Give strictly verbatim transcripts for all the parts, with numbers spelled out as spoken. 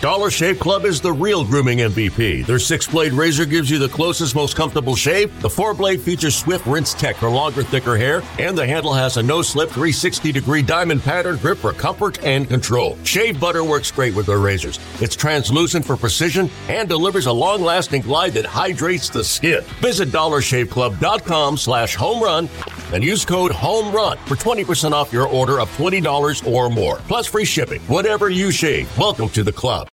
Dollar Shave Club is the real grooming M V P. Their six-blade razor gives you the closest, most comfortable shave. The four-blade features swift rinse tech for longer, thicker hair, and the handle has a no-slip three hundred sixty degree diamond pattern grip for comfort and control. Shave butter works great with their razors. It's translucent for precision and delivers a long-lasting glide that hydrates the skin. Visit dollar shave club dot com slash home run and use code HOMERUN for twenty percent off your order of twenty dollars or more, plus free shipping. Whatever you shave, welcome to the club.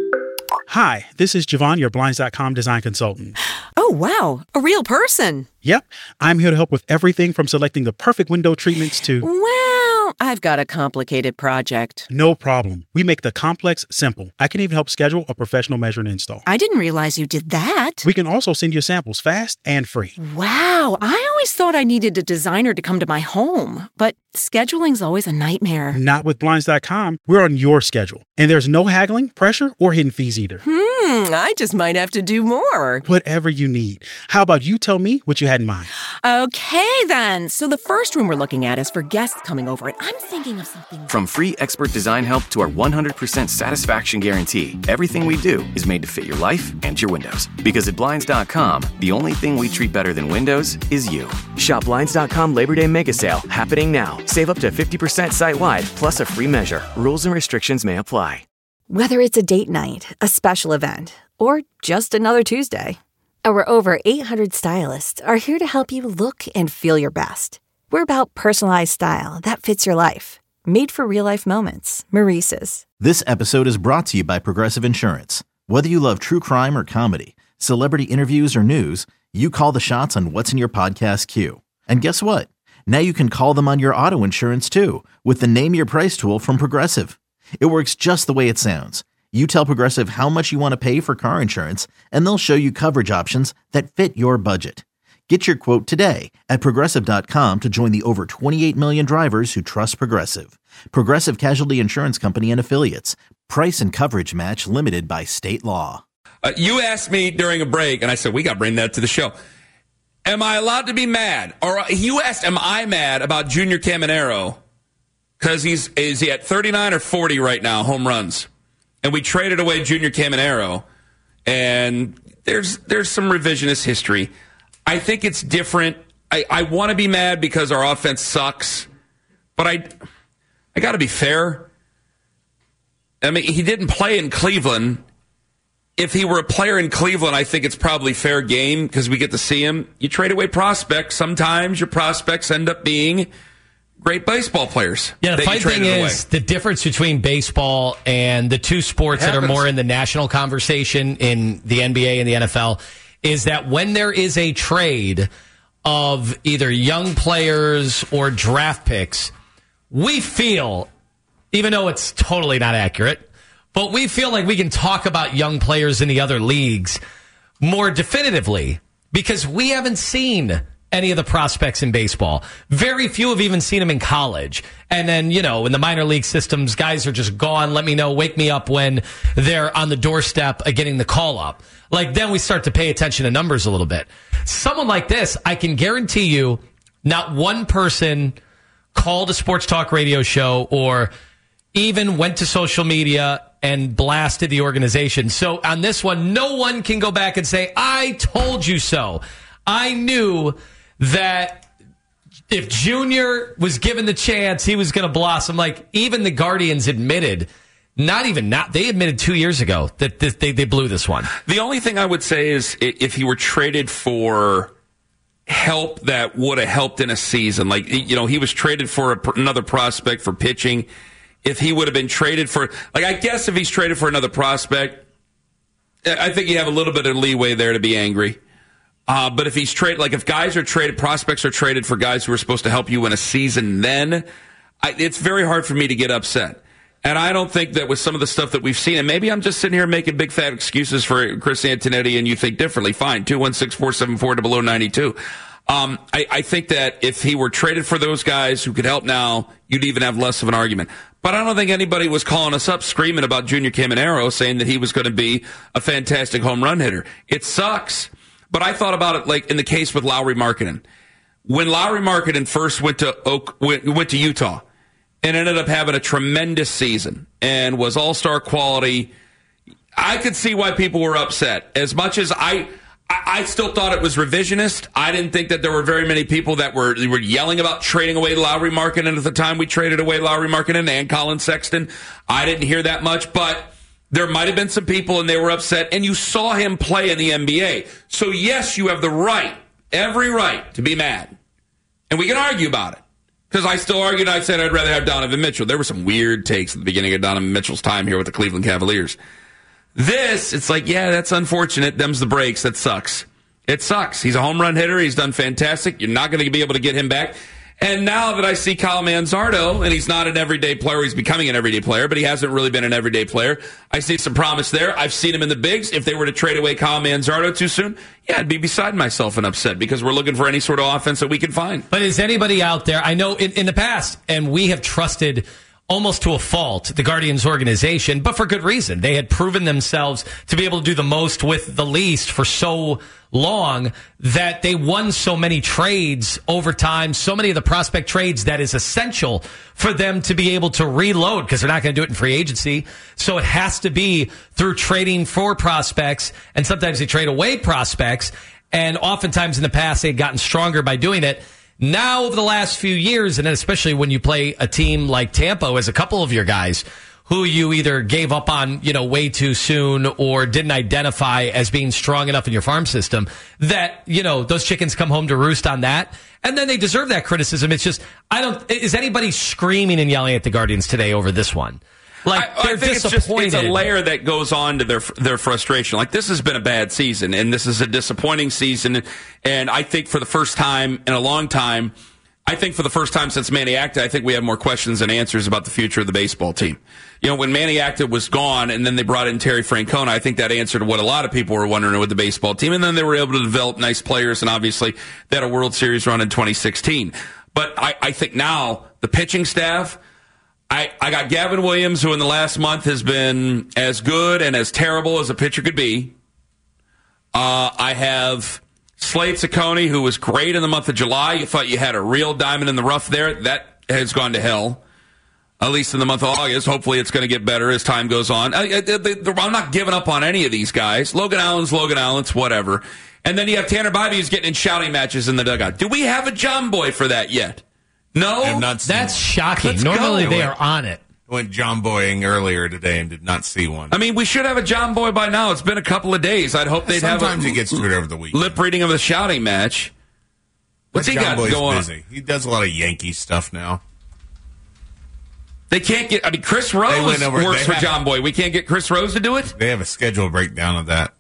Hi, this is Javon, your Blinds dot com design consultant. Oh, wow. A real person. Yep. I'm here to help with everything from selecting the perfect window treatments to... Well, I've got a complicated project. No problem. We make the complex simple. I can even help schedule a professional measure and install. I didn't realize you did that. We can also send you samples fast and free. Wow. I always thought I needed a designer to come to my home, but scheduling's always a nightmare. Not with Blinds dot com. We're on your schedule. And there's no haggling, pressure, or hidden fees either. Hmm, I just might have to do more. Whatever you need. How about you tell me what you had in mind? Okay, then. So the first room we're looking at is for guests coming over, and I'm thinking of something... From free expert design help to our one hundred percent satisfaction guarantee, everything we do is made to fit your life and your windows. Because at Blinds dot com, the only thing we treat better than windows is you. Shop Blinds dot com Labor Day Mega Sale, happening now. Save up to fifty percent site-wide, plus a free measure. Rules and restrictions may apply. Whether it's a date night, a special event, or just another Tuesday, our over eight hundred stylists are here to help you look and feel your best. We're about personalized style that fits your life. Made for real-life moments. Maurice's. This episode is brought to you by Progressive Insurance. Whether you love true crime or comedy, celebrity interviews or news, you call the shots on what's in your podcast queue. And guess what? Now you can call them on your auto insurance too with the Name Your Price tool from Progressive. It works just the way it sounds. You tell Progressive how much you want to pay for car insurance, and they'll show you coverage options that fit your budget. Get your quote today at Progressive dot com to join the over twenty-eight million drivers who trust Progressive. Progressive Casualty Insurance Company and Affiliates. Price and coverage match limited by state law. Uh, you asked me during a break, and I said, we got to bring that to the show. Am I allowed to be mad? Or you asked, am I mad about Junior Caminero? Because he's is he at thirty-nine or forty right now, home runs? And we traded away Junior Caminero, and there's there's some revisionist history. I think it's different. I, I want to be mad because our offense sucks, but I I got to be fair. I mean, he didn't play in Cleveland. If he were a player in Cleveland, I think it's probably fair game because we get to see him. You trade away prospects. Sometimes your prospects end up being great baseball players. Yeah, the funny thing is the difference between baseball and the two sports that are more in the national conversation in the N B A and the N F L is that when there is a trade of either young players or draft picks, we feel, even though it's totally not accurate, but we feel like we can talk about young players in the other leagues more definitively because we haven't seen any of the prospects in baseball. Very few have even seen them in college. And then, you know, in the minor league systems, guys are just gone. Let me know, wake me up when they're on the doorstep of getting the call up. Like, then we start to pay attention to numbers a little bit. Someone like this, I can guarantee you, not one person called a sports talk radio show or even went to social media and blasted the organization. So on this one, no one can go back and say, I told you so. I knew that if Junior was given the chance, he was going to blossom. Like, even the Guardians admitted, not even not, they admitted two years ago that this, they, they blew this one. The only thing I would say is if he were traded for help that would have helped in a season, like, you know, he was traded for a, another prospect for pitching. If he would have been traded for, like, I guess if he's traded for another prospect, I think you have a little bit of leeway there to be angry. Uh, but if he's traded, like if guys are traded, prospects are traded for guys who are supposed to help you in a season, then I, it's very hard for me to get upset. And I don't think that with some of the stuff that we've seen, and maybe I'm just sitting here making big fat excuses for Chris Antonetti and you think differently. Fine, two one six, four seven four, below ninety-two. Um, I, I think that if he were traded for those guys who could help now, you'd even have less of an argument. But I don't think anybody was calling us up screaming about Junior Caminero saying that he was going to be a fantastic home run hitter. It sucks. But I thought about it like in the case with Lauri Markkanen. When Lauri Markkanen first went to Oak, went, went to Utah and ended up having a tremendous season and was all-star quality, I could see why people were upset. As much as I, I, I still thought it was revisionist. I didn't think that there were very many people that were were yelling about trading away Lauri Markkanen at the time we traded away Lauri Markkanen and Colin Sexton. I didn't hear that much, but there might have been some people and they were upset, and you saw him play in the N B A. So, yes, you have the right, every right, to be mad. And we can argue about it. Because I still argued, I said I'd rather have Donovan Mitchell. There were some weird takes at the beginning of Donovan Mitchell's time here with the Cleveland Cavaliers. This, it's like, yeah, that's unfortunate. Them's the breaks. That sucks. It sucks. He's a home run hitter. He's done fantastic. You're not going to be able to get him back. And now that I see Kyle Manzardo, and he's not an everyday player, he's becoming an everyday player, but he hasn't really been an everyday player. I see some promise there. I've seen him in the bigs. If they were to trade away Kyle Manzardo too soon, yeah, I'd be beside myself and upset because we're looking for any sort of offense that we can find. But is anybody out there, I know in, in the past, and we have trusted almost to a fault the Guardians organization, but for good reason. They had proven themselves to be able to do the most with the least for so long that they won so many trades over time, so many of the prospect trades that is essential for them to be able to reload because they're not going to do it in free agency. So it has to be through trading for prospects, and sometimes they trade away prospects, and oftentimes in the past they'd gotten stronger by doing it. Now, over the last few years, and especially when you play a team like Tampa, as a couple of your guys who you either gave up on, you know, way too soon or didn't identify as being strong enough in your farm system, that, you know, those chickens come home to roost on that. And then they deserve that criticism. It's just, I don't, is anybody screaming and yelling at the Guardians today over this one? Like, I, they're I think disappointed. It's, just, it's a layer that goes on to their their frustration. Like, this has been a bad season, and this is a disappointing season. And I think for the first time in a long time, I think for the first time since Manny Acta, I think we have more questions than answers about the future of the baseball team. You know, when Manny Acta was gone, and then they brought in Terry Francona, I think that answered what a lot of people were wondering with the baseball team. And then they were able to develop nice players, and obviously they had a World Series run in twenty sixteen. But I, I think now the pitching staff. I, I got Gavin Williams, who in the last month has been as good and as terrible as a pitcher could be. Uh, I have Slade Ciccone, who was great in the month of July. You thought you had a real diamond in the rough there. That has gone to hell, at least in the month of August. Hopefully it's going to get better as time goes on. I, I, I'm not giving up on any of these guys. Logan Allen's Logan Allen's, whatever. And then you have Tanner Bybee who's getting in shouting matches in the dugout. Do we have a John Boy for that yet? No, that's one. Shocking. Let's Normally go. They are on it. Went John Boying earlier today and did not see one. I mean, we should have a John Boy by now. It's been a couple of days. I'd hope they'd Sometimes have. Sometimes he gets to it over the week. Lip reading of the shouting match. What's he John got Boy's going busy. on? He does a lot of Yankee stuff now. They can't get. I mean, Chris Rose over, works for have, John Boy. We can't get Chris Rose to do it. They have a schedule breakdown of that.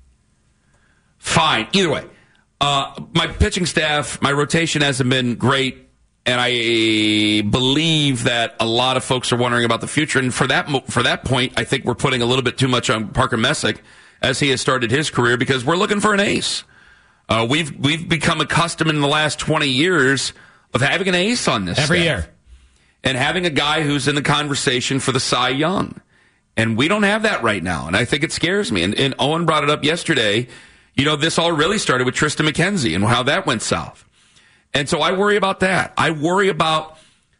Fine. Either way, uh, my pitching staff, my rotation hasn't been great. And I believe that a lot of folks are wondering about the future. And for that for that point, I think we're putting a little bit too much on Parker Messick as he has started his career because we're looking for an ace. Uh, we've we've become accustomed in the last twenty years of having an ace on this every staff. year, and having a guy who's in the conversation for the Cy Young. And we don't have that right now. And I think it scares me. And, and Owen brought it up yesterday. You know, this all really started with Tristan McKenzie and how that went south. And so I worry about that. I worry about,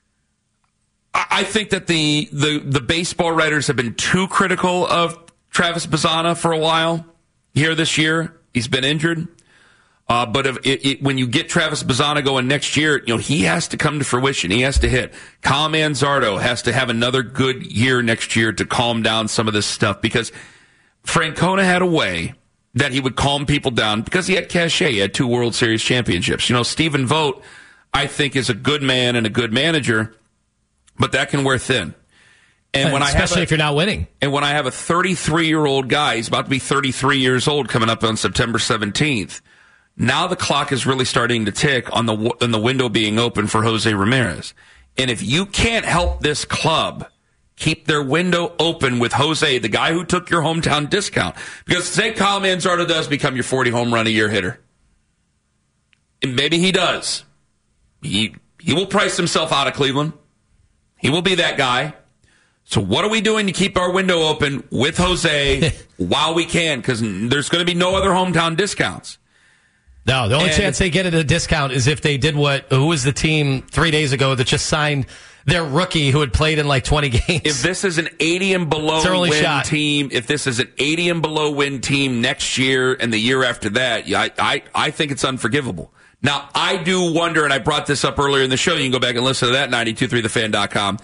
I think that the, the, the baseball writers have been too critical of Travis Bazzana for a while here this year. He's been injured. Uh, but if it, it, when you get Travis Bazzana going next year, you know, he has to come to fruition. He has to hit. Kyle Manzardo has to have another good year next year to calm down some of this stuff because Francona had a way that he would calm people down because he had cachet. He had two World Series championships. You know, Stephen Vogt, I think, is a good man and a good manager, but that can wear thin. And when especially I have a, if you're not winning. And when I have a thirty-three-year-old guy, he's about to be thirty-three years old coming up on September seventeenth. Now the clock is really starting to tick on the on the window being open for Jose Ramirez. And if you can't help this club keep their window open with Jose, the guy who took your hometown discount. Because say Kyle Manzardo does become your forty home run a year hitter. And maybe he does. He he will price himself out of Cleveland. He will be that guy. So what are we doing to keep our window open with Jose while we can? Because there's going to be no other hometown discounts. No, the only and, chance they get at a discount is if they did what, who was the team three days ago that just signed their rookie who had played in like twenty games. If this is an eighty and below win shot. team, if this is an eighty and below win team next year and the year after that, I, I, I think it's unforgivable. Now, I do wonder, and I brought this up earlier in the show, you can go back and listen to that, ninety-two point three the fan dot com.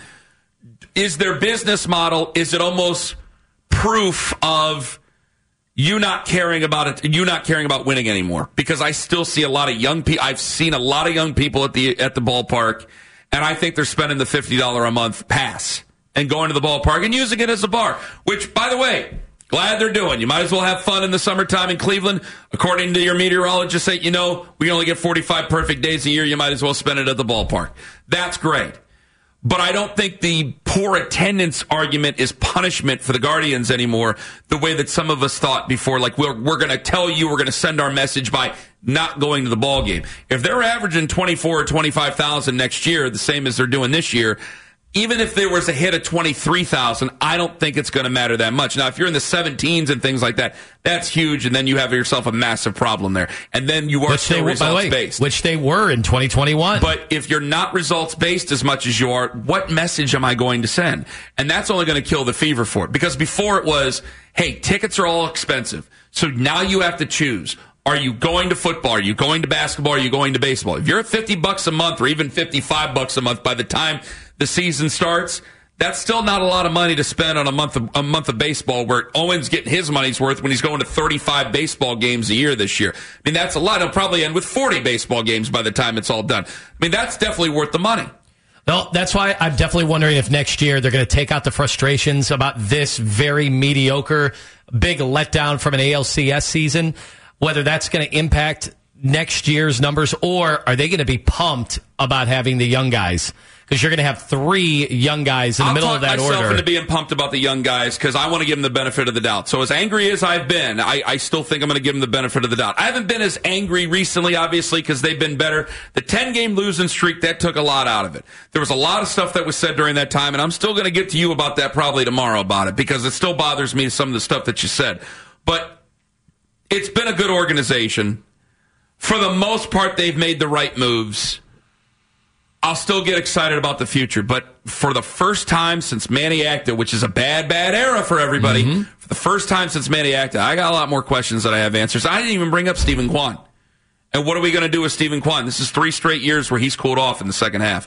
Is their business model, is it almost proof of you not caring about it, you not caring about winning anymore? Because I still see a lot of young people, I've seen a lot of young people at the at the ballpark, and I think they're spending the fifty dollars a month pass and going to the ballpark and using it as a bar, which, by the way, glad they're doing. You might as well have fun in the summertime in Cleveland. According to your meteorologist, say, you know, we only get forty-five perfect days a year. You might as well spend it at the ballpark. That's great. But I don't think the poor attendance argument is punishment for the Guardians anymore, the way that some of us thought before. Like, we're, we're going to tell you, we're going to send our message by not going to the ball game. If they're averaging twenty-four or twenty-five thousand next year, the same as they're doing this year, even if there was a hit of twenty-three thousand, I don't think it's going to matter that much. Now, if you're in the seventeens and things like that, that's huge, and then you have yourself a massive problem there. And then you are which still they, results-based. Which they were in twenty twenty-one. But if you're not results-based as much as you are, what message am I going to send? And that's only going to kill the fever for it. Because before it was, hey, tickets are all expensive. So now you have to choose. Are you going to football? Are you going to basketball? Are you going to baseball? If you're at fifty bucks a month or even fifty-five bucks a month by the time the season starts, that's still not a lot of money to spend on a month of, a month of baseball, where Owen's getting his money's worth when he's going to thirty-five baseball games a year this year. I mean, that's a lot. He'll probably end with forty baseball games by the time it's all done. I mean, that's definitely worth the money. No, that's why I'm definitely wondering if next year they're going to take out the frustrations about this very mediocre, big letdown from an A L C S season, whether that's going to impact next year's numbers, or are they going to be pumped about having the young guys? Because you're going to have three young guys in the I'll middle of that order. I'll talk myself order. into being pumped about the young guys because I want to give them the benefit of the doubt. So as angry as I've been, I, I still think I'm going to give them the benefit of the doubt. I haven't been as angry recently, obviously, because they've been better. The ten-game losing streak, that took a lot out of it. There was a lot of stuff that was said during that time, and I'm still going to get to you about that probably tomorrow about it because it still bothers me, some of the stuff that you said. But it's been a good organization. For the most part, they've made the right moves. I'll still get excited about the future, but for the first time since Manny Acta, which is a bad, bad era for everybody, mm-hmm. for the first time since Manny Acta, I got a lot more questions than I have answers. I didn't even bring up Stephen Kwan. And what are we going to do with Stephen Kwan? This is three straight years where he's cooled off in the second half.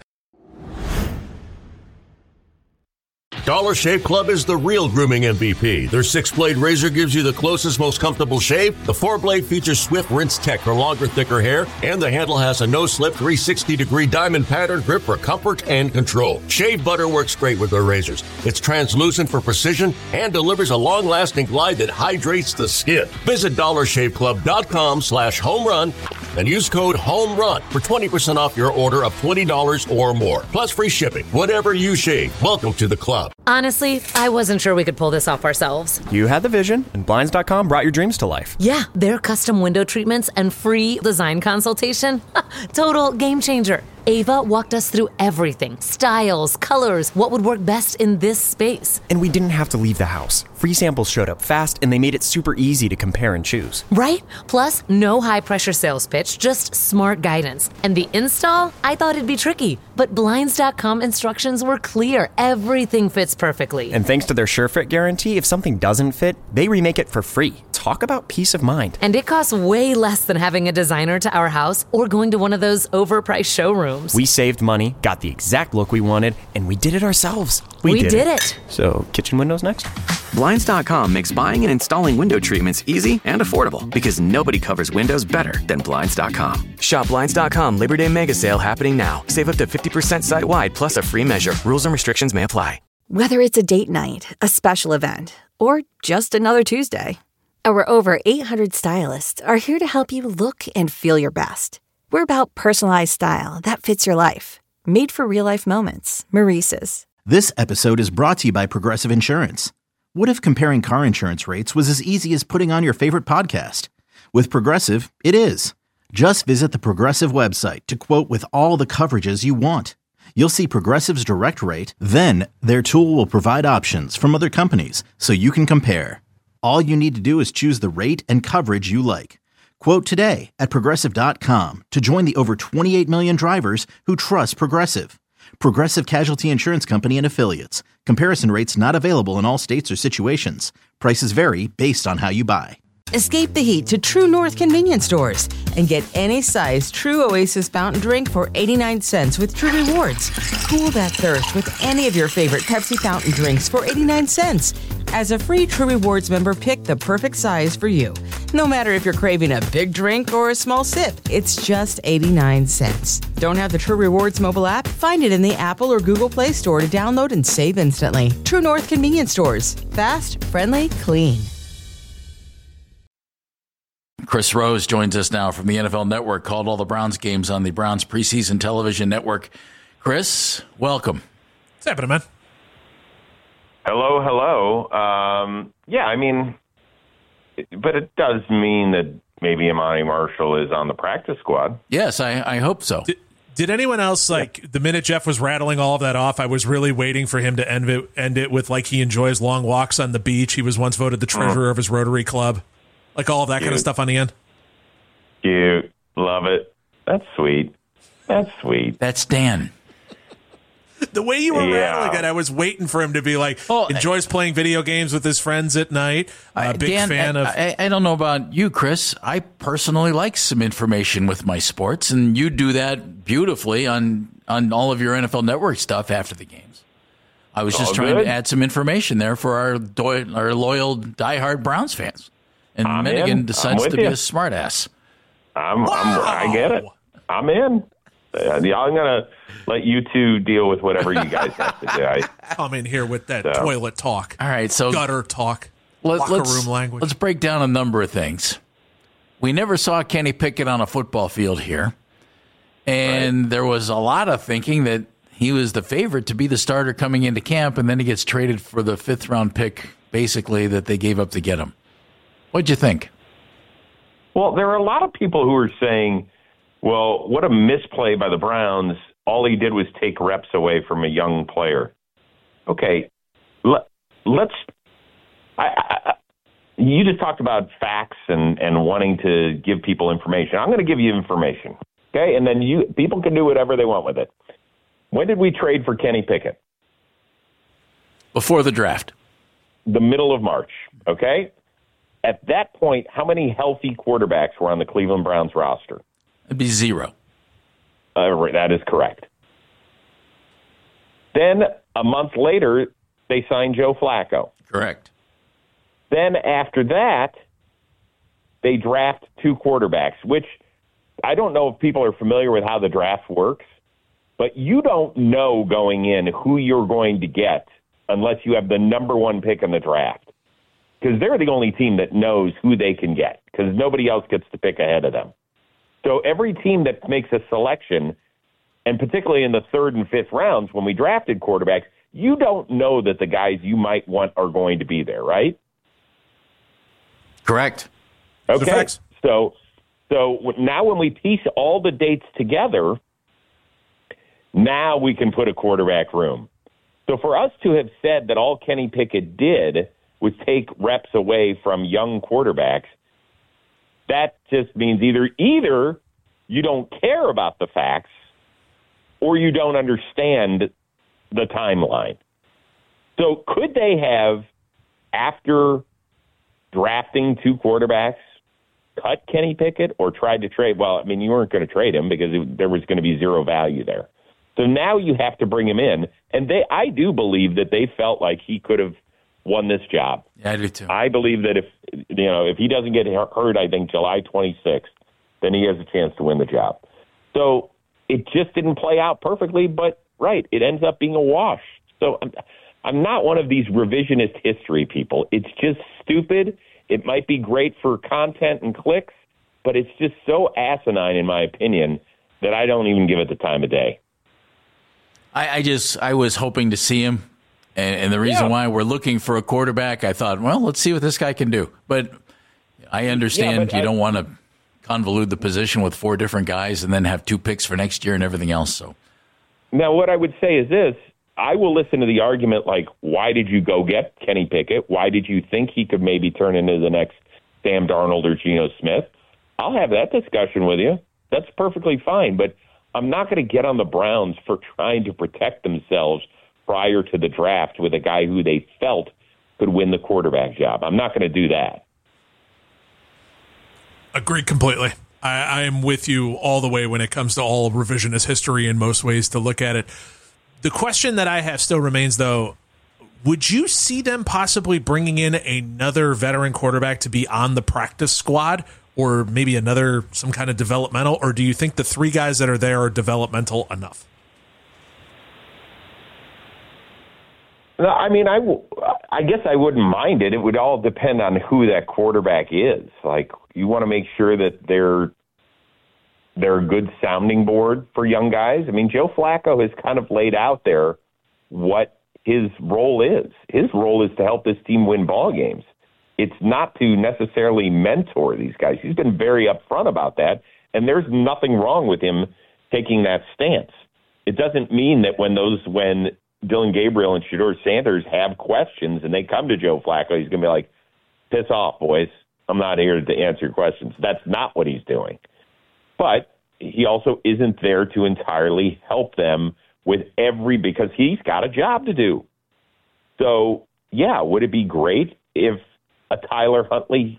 Dollar Shave Club is the real grooming M V P. Their six-blade razor gives you the closest, most comfortable shave. The four-blade features Swift Rinse Tech for longer, thicker hair. And the handle has a no-slip three hundred sixty degree diamond pattern grip for comfort and control. Shave butter works great with their razors. It's translucent for precision and delivers a long-lasting glide that hydrates the skin. Visit dollar shave club dot com slash home run and use code HOMERUN for twenty percent off your order of twenty dollars or more. Plus free shipping. Whatever you shave, welcome to the club. Honestly, I wasn't sure we could pull this off ourselves. You had the vision, and Blinds dot com brought your dreams to life. Yeah, their custom window treatments and free design consultation. Total game changer. Ava walked us through everything. Styles, colors, what would work best in this space. And we didn't have to leave the house. Free samples showed up fast, and they made it super easy to compare and choose. Right? Plus, no high-pressure sales pitch, just smart guidance. And the install? I thought it'd be tricky. But Blinds dot com instructions were clear. Everything fits perfectly. And thanks to their SureFit guarantee, if something doesn't fit, they remake it for free. Talk about peace of mind. And it costs way less than having a designer to our house or going to one of those overpriced showrooms. We saved money, got the exact look we wanted, and we did it ourselves. We, we did, did it. it. So, kitchen windows next? Blinds dot com makes buying and installing window treatments easy and affordable because nobody covers windows better than Blinds dot com. Shop Blinds dot com Labor Day Mega Sale happening now. Save up to fifty percent site-wide plus a free measure. Rules and restrictions may apply. Whether it's a date night, a special event, or just another Tuesday, our over eight hundred stylists are here to help you look and feel your best. We're about personalized style that fits your life. Made for real-life moments. Maurice's. This episode is brought to you by Progressive Insurance. What if comparing car insurance rates was as easy as putting on your favorite podcast? With Progressive, it is. Just visit the Progressive website to quote with all the coverages you want. You'll see Progressive's direct rate, then their tool will provide options from other companies so you can compare. All you need to do is choose the rate and coverage you like. Quote today at Progressive dot com to join the over twenty-eight million drivers who trust Progressive. Progressive Casualty Insurance Company and Affiliates. Comparison rates not available in all states or situations. Prices vary based on how you buy. Escape the heat to True North convenience stores and get any size True Oasis fountain drink for eighty-nine cents with True Rewards. Cool that thirst with any of your favorite Pepsi fountain drinks for eighty-nine cents. As a free True Rewards member, pick the perfect size for you. No matter if you're craving a big drink or a small sip, it's just eighty-nine cents. Don't have the True Rewards mobile app? Find it in the Apple or Google Play Store to download and save instantly. True North convenience stores. Fast, friendly, clean. Chris Rose joins us now from the N F L Network, called all the Browns games on the Browns preseason television network. Chris, welcome. What's happening, man? Hello, hello. Um, yeah, I mean, but it does mean that maybe Imani Marshall is on the practice squad. Yes, I, I hope so. Did, did anyone else, like, yeah. the minute Jeff was rattling all of that off, I was really waiting for him to end it, end it with, like, he enjoys long walks on the beach. He was once voted the treasurer mm. of his Rotary Club. Like all of that Cute. kind of stuff on the end. Cute. Love it. That's sweet. That's sweet. That's Dan. The way you were yeah. rattling it, I was waiting for him to be like, oh, enjoys playing video games with his friends at night. A uh, big Dan, fan I, of... I, I don't know about you, Chris. I personally like some information with my sports, and you do that beautifully on, on all of your N F L Network stuff after the games. I was just all trying good. to add some information there for our, do- our loyal, diehard Browns fans. And I'm Minigan in. decides to you. be a smartass. I'm, wow. I'm, I get it. I'm in. Uh, I'm going to let you two deal with whatever you guys have to do. I, Come in here with that so. toilet talk. All right, so gutter talk. Let, locker let's, room language. Let's break down a number of things. We never saw Kenny Pickett on a football field here. And right. there was a lot of thinking that he was the favorite to be the starter coming into camp, and then he gets traded for the fifth round pick, basically, that they gave up to get him. What'd you think? Well, there are a lot of people who are saying, well, what a misplay by the Browns. All he did was take reps away from a young player. Okay, let, let's I, I, you just talked about facts and, and wanting to give people information. I'm going to give you information, okay? And then you people can do whatever they want with it. When did we trade for Kenny Pickett? Before the draft. The middle of March, okay? At that point, how many healthy quarterbacks were on the Cleveland Browns roster? It'd be zero. Uh, that is correct. Then a month later, they signed Joe Flacco. Correct. Then after that, they draft two quarterbacks, which I don't know if people are familiar with how the draft works, but you don't know going in who you're going to get unless you have the number one pick in the draft. Because they're the only team that knows who they can get, because nobody else gets to pick ahead of them. So every team that makes a selection, and particularly in the third and fifth rounds when we drafted quarterbacks, you don't know that the guys you might want are going to be there, right? Correct. Okay. So, so now when we piece all the dates together, now we can put a quarterback room. So for us to have said that all Kenny Pickett did was take reps away from young quarterbacks, that just means either either you don't care about the facts or you don't understand the timeline. So could they have, after drafting two quarterbacks, cut Kenny Pickett or tried to trade? Well, I mean, you weren't going to trade him because it, there was going to be zero value there. So now you have to bring him in. And they, I do believe that they felt like he could have won this job. Yeah, I do too. I believe that if you know if he doesn't get hurt, I think July twenty-sixth, then he has a chance to win the job. So it just didn't play out perfectly, but right, it ends up being a wash. So I'm, I'm not one of these revisionist history people. It's just stupid. It might be great for content and clicks, but it's just so asinine, in my opinion, that I don't even give it the time of day. I, I just I was hoping to see him. And, and the reason yeah. why we're looking for a quarterback, I thought, well, let's see what this guy can do. But I understand yeah, but you I, don't want to convolute the position with four different guys and then have two picks for next year and everything else. So now what I would say is this. I will listen to the argument like, why did you go get Kenny Pickett? Why did you think he could maybe turn into the next Sam Darnold or Geno Smith? I'll have that discussion with you. That's perfectly fine. But I'm not going to get on the Browns for trying to protect themselves prior to the draft with a guy who they felt could win the quarterback job. I'm not going to do that. Agreed completely. I, I am with you all the way when it comes to all revisionist history in most ways to look at it. The question that I have still remains, though, would you see them possibly bringing in another veteran quarterback to be on the practice squad, or maybe another, some kind of developmental, or do you think the three guys that are there are developmental enough? No, I mean, I, w- I guess I wouldn't mind it. It would all depend on who that quarterback is. Like, you want to make sure that they're they're a good sounding board for young guys. I mean, Joe Flacco has kind of laid out there what his role is. His role is to help this team win ball games. It's not to necessarily mentor these guys. He's been very upfront about that, and there's nothing wrong with him taking that stance. It doesn't mean that when those when Dylan Gabriel and Shedeur Sanders have questions and they come to Joe Flacco, he's going to be like, piss off, boys. I'm not here to answer your questions. That's not what he's doing. But he also isn't there to entirely help them with every, because he's got a job to do. So, yeah, would it be great if a Tyler Huntley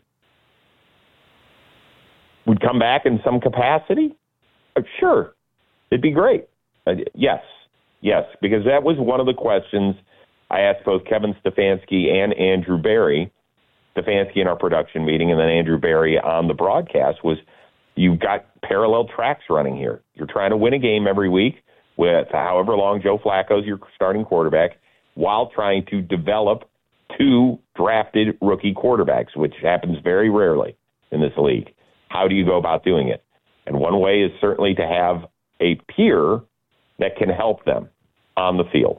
would come back in some capacity? Uh, sure. It'd be great. Uh, yes. Yes, because that was one of the questions I asked both Kevin Stefanski and Andrew Berry, Stefanski in our production meeting, and then Andrew Berry on the broadcast, was you've got parallel tracks running here. You're trying to win a game every week with however long Joe Flacco's your starting quarterback, while trying to develop two drafted rookie quarterbacks, which happens very rarely in this league. How do you go about doing it? And one way is certainly to have a peer that can help them on the field.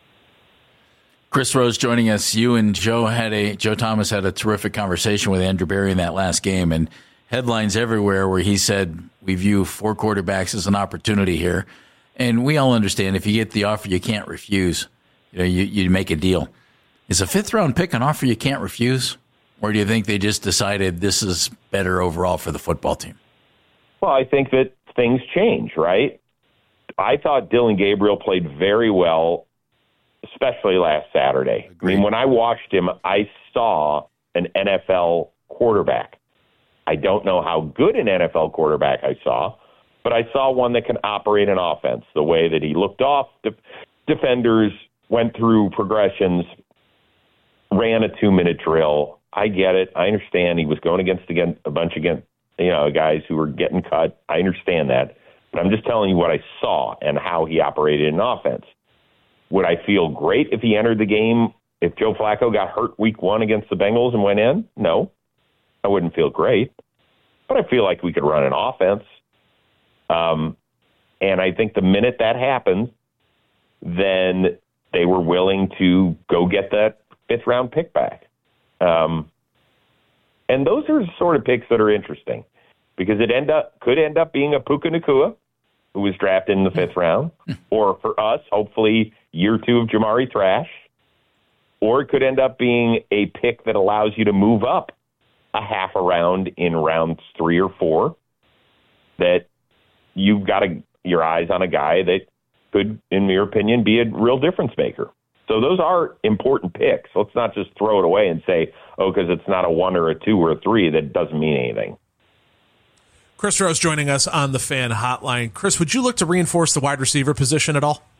Chris Rose joining us. You and Joe had a Joe Thomas had a terrific conversation with Andrew Berry in that last game, and headlines everywhere where he said we view four quarterbacks as an opportunity here, and we all understand if you get the offer you can't refuse. You know, you you make a deal. Is a fifth round pick an offer you can't refuse, or do you think they just decided this is better overall for the football team? Well, I think that things change, right? I thought Dylan Gabriel played very well, especially last Saturday. Agreed. I mean, when I watched him, I saw an N F L quarterback. I don't know how good an N F L quarterback I saw, but I saw one that can operate an offense the way that he looked off de- defenders, went through progressions, ran a two-minute drill. I get it. I understand he was going against again a bunch against you know guys who were getting cut. I understand that. But I'm just telling you what I saw and how he operated in offense. Would I feel great if he entered the game, if Joe Flacco got hurt week one against the Bengals and went in? No, I wouldn't feel great. But I feel like we could run an offense. Um, and I think the minute that happened, then they were willing to go get that fifth-round pick back. Um, and those are sort of picks that are interesting because it end up could end up being a Puka Nacua, who was drafted in the fifth round, or for us, hopefully, year two of Jamari Thrash, or it could end up being a pick that allows you to move up a half a round in rounds three or four, that you've got a, your eyes on a guy that could, in your opinion, be a real difference maker. So those are important picks. Let's not just throw it away and say, oh, because it's not a one or a two or a three, that doesn't mean anything. Chris Rose joining us on the Fan Hotline. Chris, would you look to reinforce the wide receiver position at all?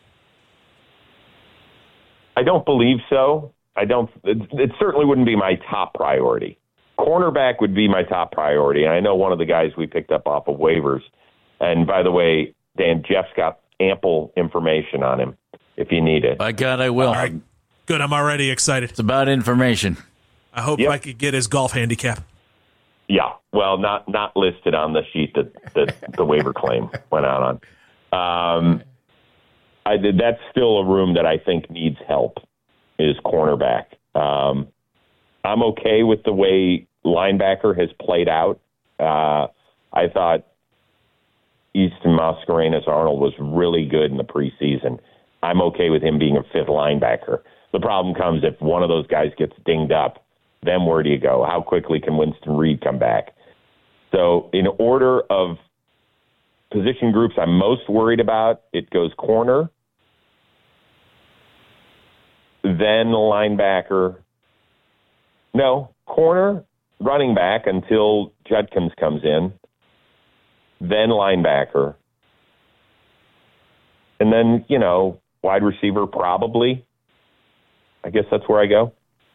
I don't believe so. I don't. It, it certainly wouldn't be my top priority. Cornerback would be my top priority, and I know one of the guys we picked up off of waivers. And by the way, Dan, Jeff's got ample information on him if you need it. By God, I will. All right. Good. I'm already excited. It's about information. I hope yep. I could get his golf handicap. Yeah, well, not not listed on the sheet that, that the waiver claim went out on. Um, I did. That's still a room that I think needs help, is cornerback. Um, I'm okay with the way linebacker has played out. Uh, I thought Easton Mascarenas Arnold was really good in the preseason. I'm okay with him being a fifth linebacker. The problem comes if one of those guys gets dinged up. Then where do you go? How quickly can Winston Reed come back? So in order of position groups I'm most worried about, it goes corner, then linebacker. No, corner, running back until Judkins comes in, then linebacker, and then, you know, wide receiver probably. I guess that's where I go.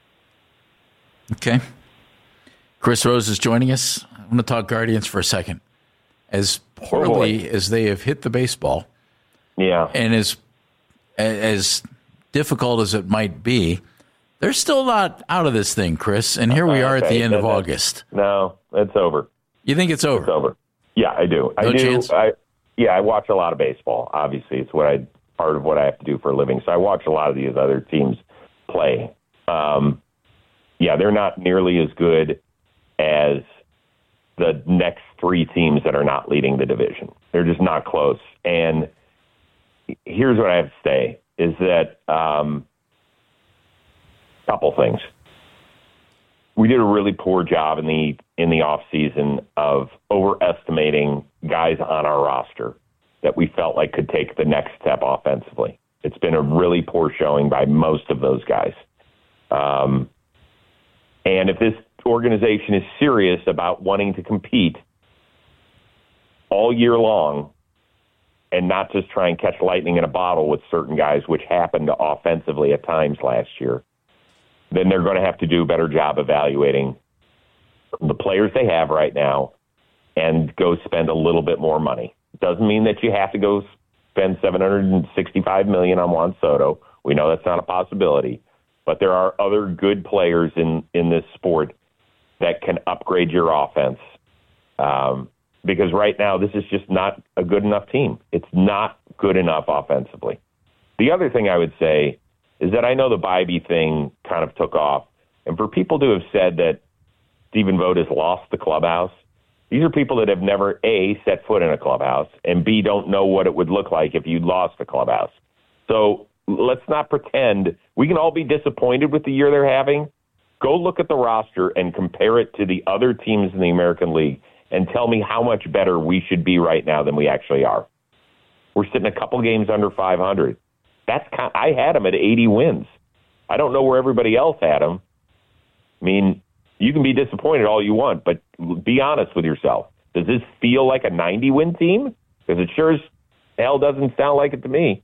Okay. Chris Rose is joining us. I want to talk Guardians for a second. As poorly oh as they have hit the baseball, yeah, and as as difficult as it might be, they're still not out of this thing, Chris. And here we are at the end of August. No, it's over. You think it's over? It's over. Yeah, I do. I No do. chance? I, yeah, I watch a lot of baseball. Obviously, it's what I part of what I have to do for a living. So I watch a lot of these other teams play. Um, yeah, they're not nearly as good as the next three teams that are not leading the division. They're just not close. And here's what I have to say is that um, couple things. We did a really poor job in the in the offseason of overestimating guys on our roster that we felt like could take the next step offensively. It's been a really poor showing by most of those guys. Um, and if this organization is serious about wanting to compete all year long and not just try and catch lightning in a bottle with certain guys, which happened offensively at times last year, then they're going to have to do a better job evaluating the players they have right now and go spend a little bit more money. Doesn't mean that you have to go spend seven hundred sixty-five million dollars on Juan Soto. We know that's not a possibility, but there are other good players in, in this sport that can upgrade your offense. Um, because right now, this is just not a good enough team. It's not good enough offensively. The other thing I would say is that I know the Bybee thing kind of took off. And for people to have said that Stephen Vogt has lost the clubhouse, these are people that have never, A, set foot in a clubhouse, and B, don't know what it would look like if you lost the clubhouse. So let's not pretend. We can all be disappointed with the year they're having. Go look at the roster and compare it to the other teams in the American League and tell me how much better we should be right now than we actually are. We're sitting a couple games under five hundred. That's kind of, I had them at eighty wins. I don't know where everybody else had them. I mean, you can be disappointed all you want, but be honest with yourself. Does this feel like a ninety-win team? Because it sure as hell doesn't sound like it to me.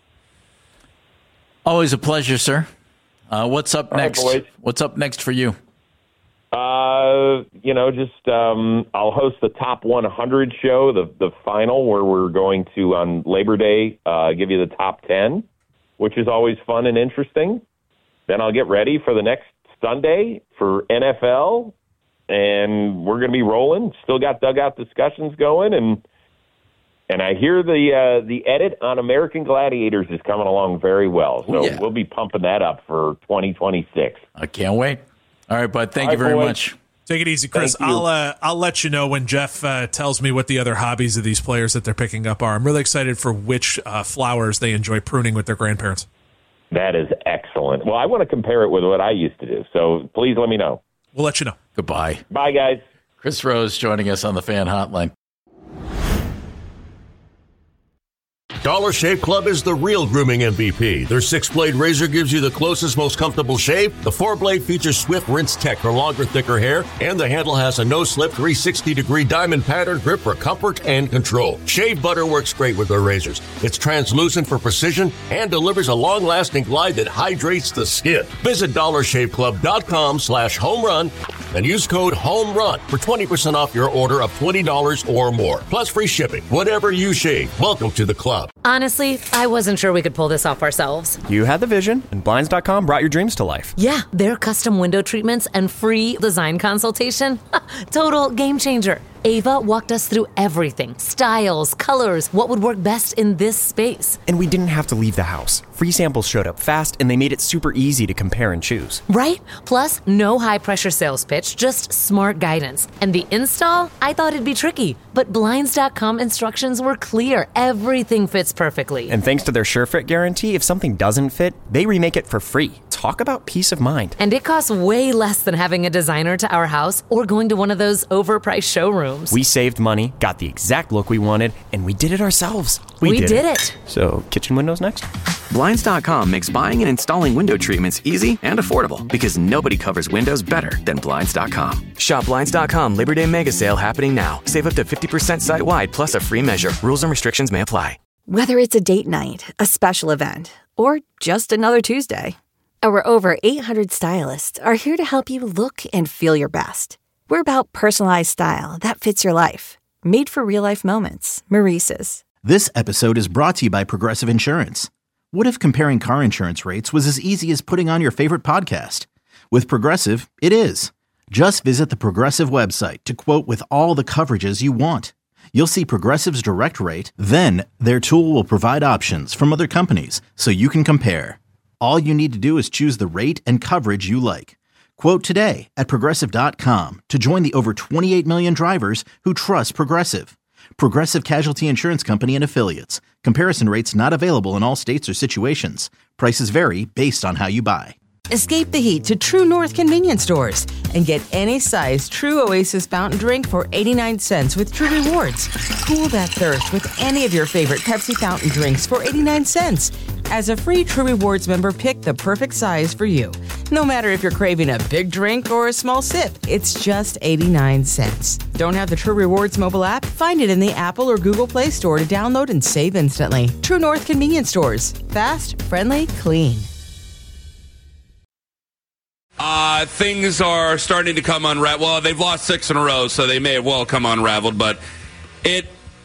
Always a pleasure, sir. Uh, what's up All next? right, boys. What's up next for you? Uh, you know, just um, I'll host the Top one hundred show, the the final, where we're going to, on Labor Day, uh, give you the top ten, which is always fun and interesting. Then I'll get ready for the next Sunday for N F L, and we're going to be rolling. Still got dugout discussions going, and and I hear the uh, the edit on American Gladiators is coming along very well. So Yeah. we'll be pumping that up for twenty twenty-six. I can't wait. All right, bud. Thank All you right, very boys. much. Take it easy, Chris. Thank you. I'll uh, I'll let you know when Jeff uh, tells me what the other hobbies of these players that they're picking up are. I'm really excited for which uh, flowers they enjoy pruning with their grandparents. That is excellent. Well, I want to compare it with what I used to do. So please let me know. We'll let you know. Goodbye. Bye, guys. Chris Rose joining us on the Fan Hotline. Dollar Shave Club is the real grooming M V P. Their six-blade razor gives you the closest, most comfortable shave. The four-blade features Swift Rinse Tech for longer, thicker hair, and the handle has a no-slip three sixty degree diamond pattern grip for comfort and control. Shave butter works great with their razors. It's translucent for precision and delivers a long-lasting glide that hydrates the skin. Visit dollar shave club dot com slash home run and use code HOMERUN for twenty percent off your order of twenty dollars or more. Plus free shipping. Whatever you shave, welcome to the club. Honestly, I wasn't sure we could pull this off ourselves. You had the vision, and Blinds dot com brought your dreams to life. Yeah, their custom window treatments and free design consultation. Total game changer. Ava walked us through everything. Styles, colors, what would work best in this space. And we didn't have to leave the house. Free samples showed up fast, and they made it super easy to compare and choose. Right? Plus, no high-pressure sales pitch, just smart guidance. And the install? I thought it'd be tricky, but Blinds dot com instructions were clear. Everything fits perfectly. And thanks to their SureFit guarantee, if something doesn't fit, they remake it for free. Talk about peace of mind. And it costs way less than having a designer to our house or going to one of those overpriced showrooms. We saved money, got the exact look we wanted, and we did it ourselves. We, we did, did it. it. So, kitchen windows next? Blinds dot com makes buying and installing window treatments easy and affordable because nobody covers windows better than Blinds dot com. Shop Blinds dot com Labor Day Mega Sale happening now. Save up to fifty percent site-wide plus a free measure. Rules and restrictions may apply. Whether it's a date night, a special event, or just another Tuesday, our over eight hundred stylists are here to help you look and feel your best. We're about personalized style that fits your life. Made for real-life moments. Maurice's. This episode is brought to you by Progressive Insurance. What if comparing car insurance rates was as easy as putting on your favorite podcast? With Progressive, it is. Just visit the Progressive website to quote with all the coverages you want. You'll see Progressive's direct rate, then their tool will provide options from other companies so you can compare. All you need to do is choose the rate and coverage you like. Quote today at Progressive dot com to join the over twenty-eight million drivers who trust Progressive. Progressive Casualty Insurance Company and Affiliates. Comparison rates not available in all states or situations. Prices vary based on how you buy. Escape the heat to True North convenience stores and get any size True Oasis fountain drink for eighty-nine cents with True Rewards. Cool that thirst with any of your favorite Pepsi fountain drinks for eighty-nine cents. As a free True Rewards member, pick the perfect size for you. No matter if you're craving a big drink or a small sip, it's just eighty-nine cents. Don't have the True Rewards mobile app? Find it in the Apple or Google Play Store to download and save instantly. True North convenience stores. Fast, friendly, clean. Uh, things are starting to come unraveled. Well, they've lost six in a row, so they may have well come unraveled, but it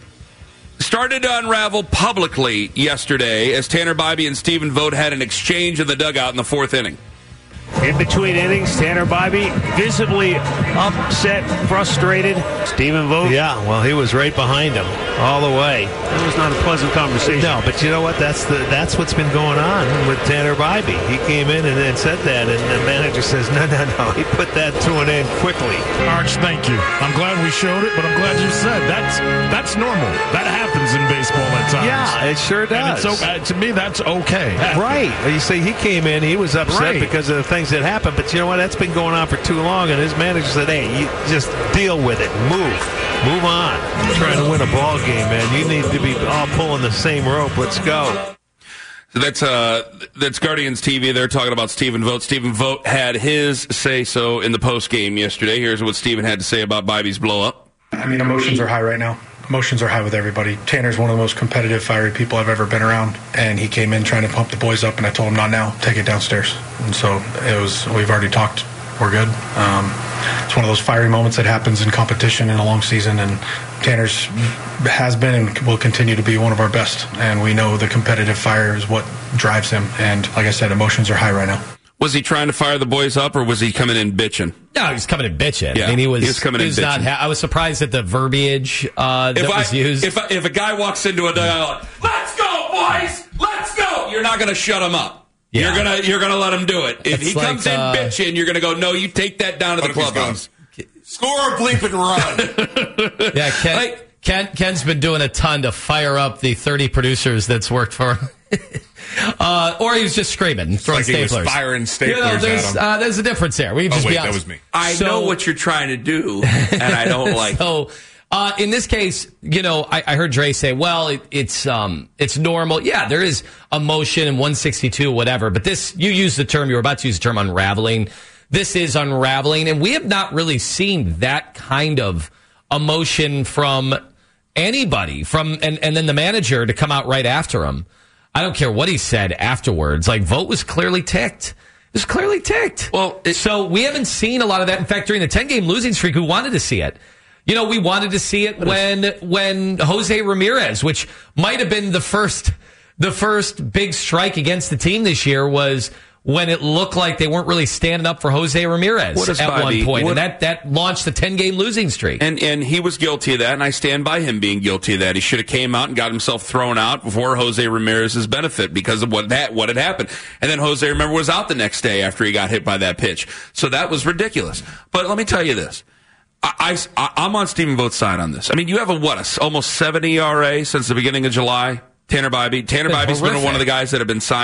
started to unravel publicly yesterday as Tanner Bybee and Stephen Vogt had an exchange in the dugout in the fourth inning. In between innings, Tanner Bybee visibly upset, frustrated. Stephen Vogt. Yeah, well, he was right behind him all the way. It was not a pleasant conversation. No, but you know what? That's the that's what's been going on with Tanner Bybee. He came in and then said that, and the manager says, no, no, no. He put that to an end quickly. Arch, thank you. I'm glad we showed it, but I'm glad you said that's that's normal. That happens in baseball at times. Yeah, it sure does. And it's okay. To me, that's okay. Right. You see, he came in, he was upset right. because of the things that happened, but you know what? That's been going on for too long, and his manager said, hey, you just deal with it. Move. Move on. You're trying to win a ball game, man. You need to be all pulling the same rope. Let's go. So that's uh, that's Guardians T V. They're talking about Stephen Vogt. Stephen Vogt had his say-so in the post-game yesterday. Here's what Stephen had to say about Bybee's blow-up. I mean, emotions are high right now. Emotions are high with everybody. Tanner's one of the most competitive, fiery people I've ever been around, and he came in trying to pump the boys up, and I told him, not now, take it downstairs. And so it was, we've already talked, we're good. Um, it's one of those fiery moments that happens in competition in a long season, and Tanner's has been and will continue to be one of our best, and we know the competitive fire is what drives him, and like I said, emotions are high right now. Was he trying to fire the boys up, or was he coming in bitching? No, he was coming in bitching. Yeah, I mean, he was, he was coming he in was bitching. Not ha- I was surprised at the verbiage uh, that if was I, used. If, if a guy walks into a dugout, let's go, boys, let's go, you're not going to shut him up. Yeah. You're gonna you're gonna let him do it. If it's he like, comes in uh, bitching, you're gonna go, no, you take that down to the clubhouse. Score, bleep, and run. Yeah, Ken, like, Ken, Ken's been doing a ton to fire up the thirty producers that's worked for him. uh, or he was just screaming, throwing like he staplers. was firing staplers you know, there's, at him. Uh, there's a difference there. We can oh, just wait, be honest. that was me. I so, know what you're trying to do, and I don't like so, it. Uh, in this case, you know, I, I heard Dre say, well, it, it's um, it's normal. Yeah, there is emotion in one sixty-two, whatever. But this, you used the term, you were about to use the term unraveling. This is unraveling. And we have not really seen that kind of emotion from anybody, from and, and then the manager to come out right after him. I don't care what he said afterwards. Like, Vogt was clearly ticked. It was clearly ticked. Well, it, so we haven't seen a lot of that. In fact, during the ten-game losing streak, we wanted to see it. You know, we wanted to see it when when Jose Ramirez, which might have been the first the first big strike against the team this year, was when it looked like they weren't really standing up for Jose Ramirez at Bobby, one point. what, and that, that launched the ten-game losing streak. And and he was guilty of that, and I stand by him being guilty of that. He should have came out and got himself thrown out before Jose Ramirez's benefit because of what that what had happened. And then Jose, remember, was out the next day after he got hit by that pitch. So that was ridiculous. But let me tell you this. I, I, I'm on Stephen Vogt's side on this. I mean, you have a, what, a, almost seven E R A since the beginning of July? Tanner Bybee. Tanner Bybee's been one of the guys that have been signed.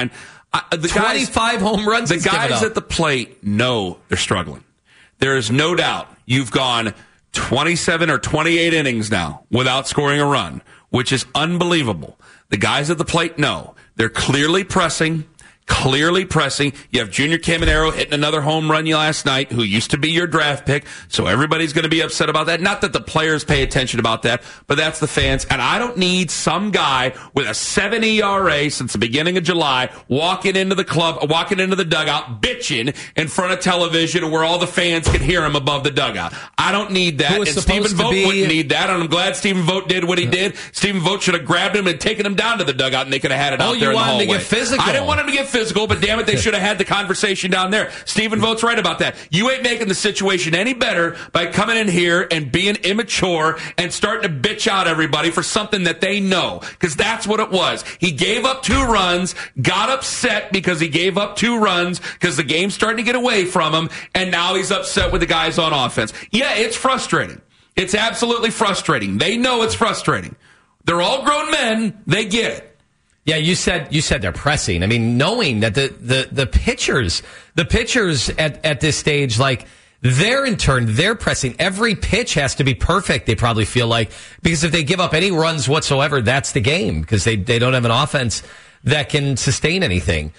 Uh, the twenty-five guys, home runs. The he's given guys up. at the plate know they're struggling. There is no doubt you've gone twenty-seven or twenty-eight innings now without scoring a run, which is unbelievable. The guys at the plate know they're clearly pressing. Clearly pressing. You have Junior Caminero hitting another home run last night, who used to be your draft pick, so everybody's going to be upset about that. Not that the players pay attention about that, but that's the fans. And I don't need some guy with a seven E R A since the beginning of July walking into the club, walking into the dugout, bitching in front of television where all the fans can hear him above the dugout. I don't need that. Who And is Stephen supposed to Vogt be- wouldn't need that, and I'm glad Stephen Vogt did what he did. Stephen Vogt should have grabbed him and taken him down to the dugout, and they could have had it Oh, out you there in the want him hallway. to get physical. I didn't want him to get physical. Physical, but damn it, they should have had the conversation down there. Stephen Vogt's right about that. You ain't making the situation any better by coming in here and being immature and starting to bitch out everybody for something that they know, because that's what it was. He gave up two runs, got upset because he gave up two runs because the game's starting to get away from him, and now he's upset with the guys on offense. Yeah, it's frustrating. It's absolutely frustrating. They know it's frustrating. They're all grown men. They get it. Yeah, you said you said they're pressing. I mean, knowing that the the, the pitchers, the pitchers at, at this stage, like, they're in turn, they're pressing. Every pitch has to be perfect, they probably feel like, because if they give up any runs whatsoever, that's the game, because they, they don't have an offense that can sustain anything.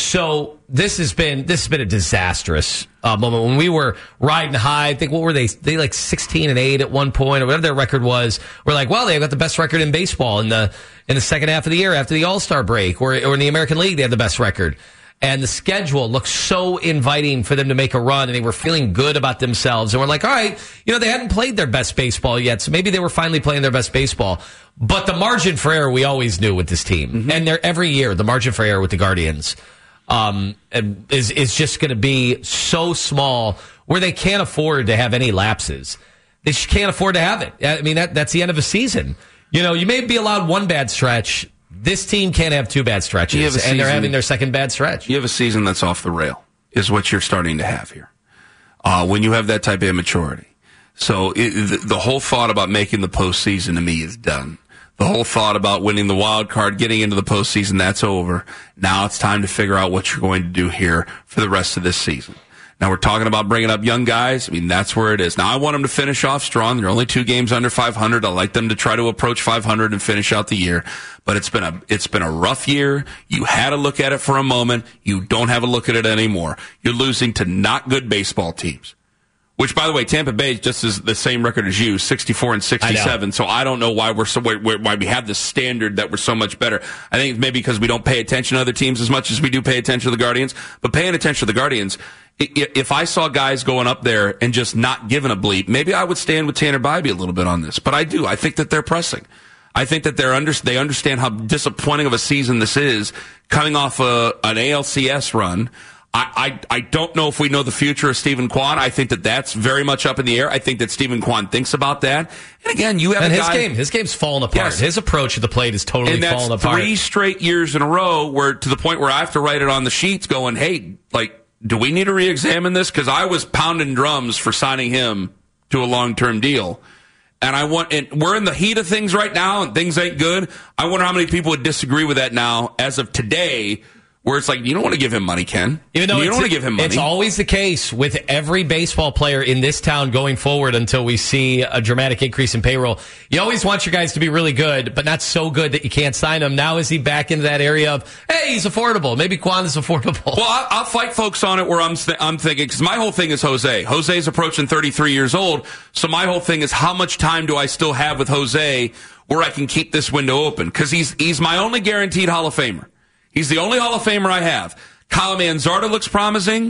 So this has been this has been a disastrous uh, moment. When we were riding high, I think, what were they? They like sixteen and eight at one point, or whatever their record was. We're like, well, they've got the best record in baseball in the in the second half of the year after the All-Star break, or or in the American League, they had the best record. And the schedule looked so inviting for them to make a run, and they were feeling good about themselves. And we're like, all right, you know, they hadn't played their best baseball yet, so maybe they were finally playing their best baseball. But the margin for error we always knew with this team, mm-hmm. and they're every year the margin for error with the Guardians. Um, is is just going to be so small where they can't afford to have any lapses. They just can't afford to have it. I mean, that that's the end of a season. You know, you may be allowed one bad stretch. This team can't have two bad stretches, and season, they're having their second bad stretch. You have a season that's off the rail, is what you're starting to have here. Uh, when you have that type of immaturity. So it, the, the whole thought about making the postseason to me is done. The whole thought about winning the wild card, getting into the postseason, that's over. Now it's time to figure out what you're going to do here for the rest of this season. Now we're talking about bringing up young guys. I mean, that's where it is. Now I want them to finish off strong. They're only two games under five hundred. I like them to try to approach five hundred and finish out the year. But it's been a, it's been a rough year. You had a look at it for a moment. You don't have a look at it anymore. You're losing to not good baseball teams. Which, by the way, Tampa Bay just is the same record as you, sixty-four and sixty-seven. I so I don't know why we're so why we have this standard that we're so much better. I think it's maybe because we don't pay attention to other teams as much as we do pay attention to the Guardians. But paying attention to the Guardians, if I saw guys going up there and just not giving a bleep, maybe I would stand with Tanner Bybee a little bit on this. But I do. I think that they're pressing. I think that they're under, they understand how disappointing of a season this is, coming off a, an A L C S run. I, I, I don't know if we know the future of Stephen Kwan. I think that that's very much up in the air. I think that Stephen Kwan thinks about that. And again, you have and a his guy, game. His game's fallen apart. Yes. His approach to the plate is totally and that's fallen apart. Three straight years in a row, where to the point where I have to write it on the sheets, going, "Hey, like, do we need to re-examine this?" Because I was pounding drums for signing him to a long-term deal. And I want, and we're in the heat of things right now, and things ain't good. I wonder how many people would disagree with that now, as of today. Where it's like, you don't want to give him money, Ken. Even though you it's, don't want to give him money. It's always the case with every baseball player in this town going forward until we see a dramatic increase in payroll. You always want your guys to be really good, but not so good that you can't sign them. Now is he back into that area of, hey, he's affordable. Maybe Kwan is affordable. Well, I'll, I'll fight folks on it where I'm, th- I'm thinking, because my whole thing is Jose. Jose's approaching thirty-three years old, so my whole thing is how much time do I still have with Jose where I can keep this window open? Because he's, he's my only guaranteed Hall of Famer. He's the only Hall of Famer I have. Kyle Manzardo looks promising.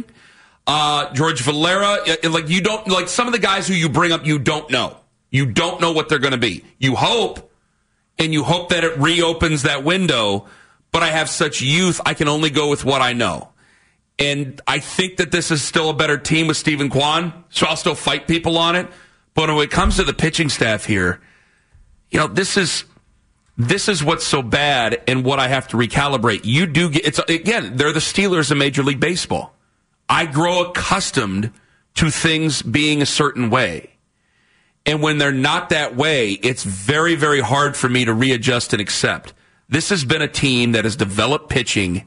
Uh, George Valera, like you don't, like some of the guys who you bring up, you don't know. You don't know what they're going to be. You hope, and you hope that it reopens that window. But I have such youth, I can only go with what I know. And I think that this is still a better team with Stephen Kwan, so I'll still fight people on it. But when it comes to the pitching staff here, you know, this is. This is what's so bad and what I have to recalibrate. You do get, it's again, they're the Steelers of Major League Baseball. I grow accustomed to things being a certain way. And when they're not that way, it's very, very hard for me to readjust and accept. This has been a team that has developed pitching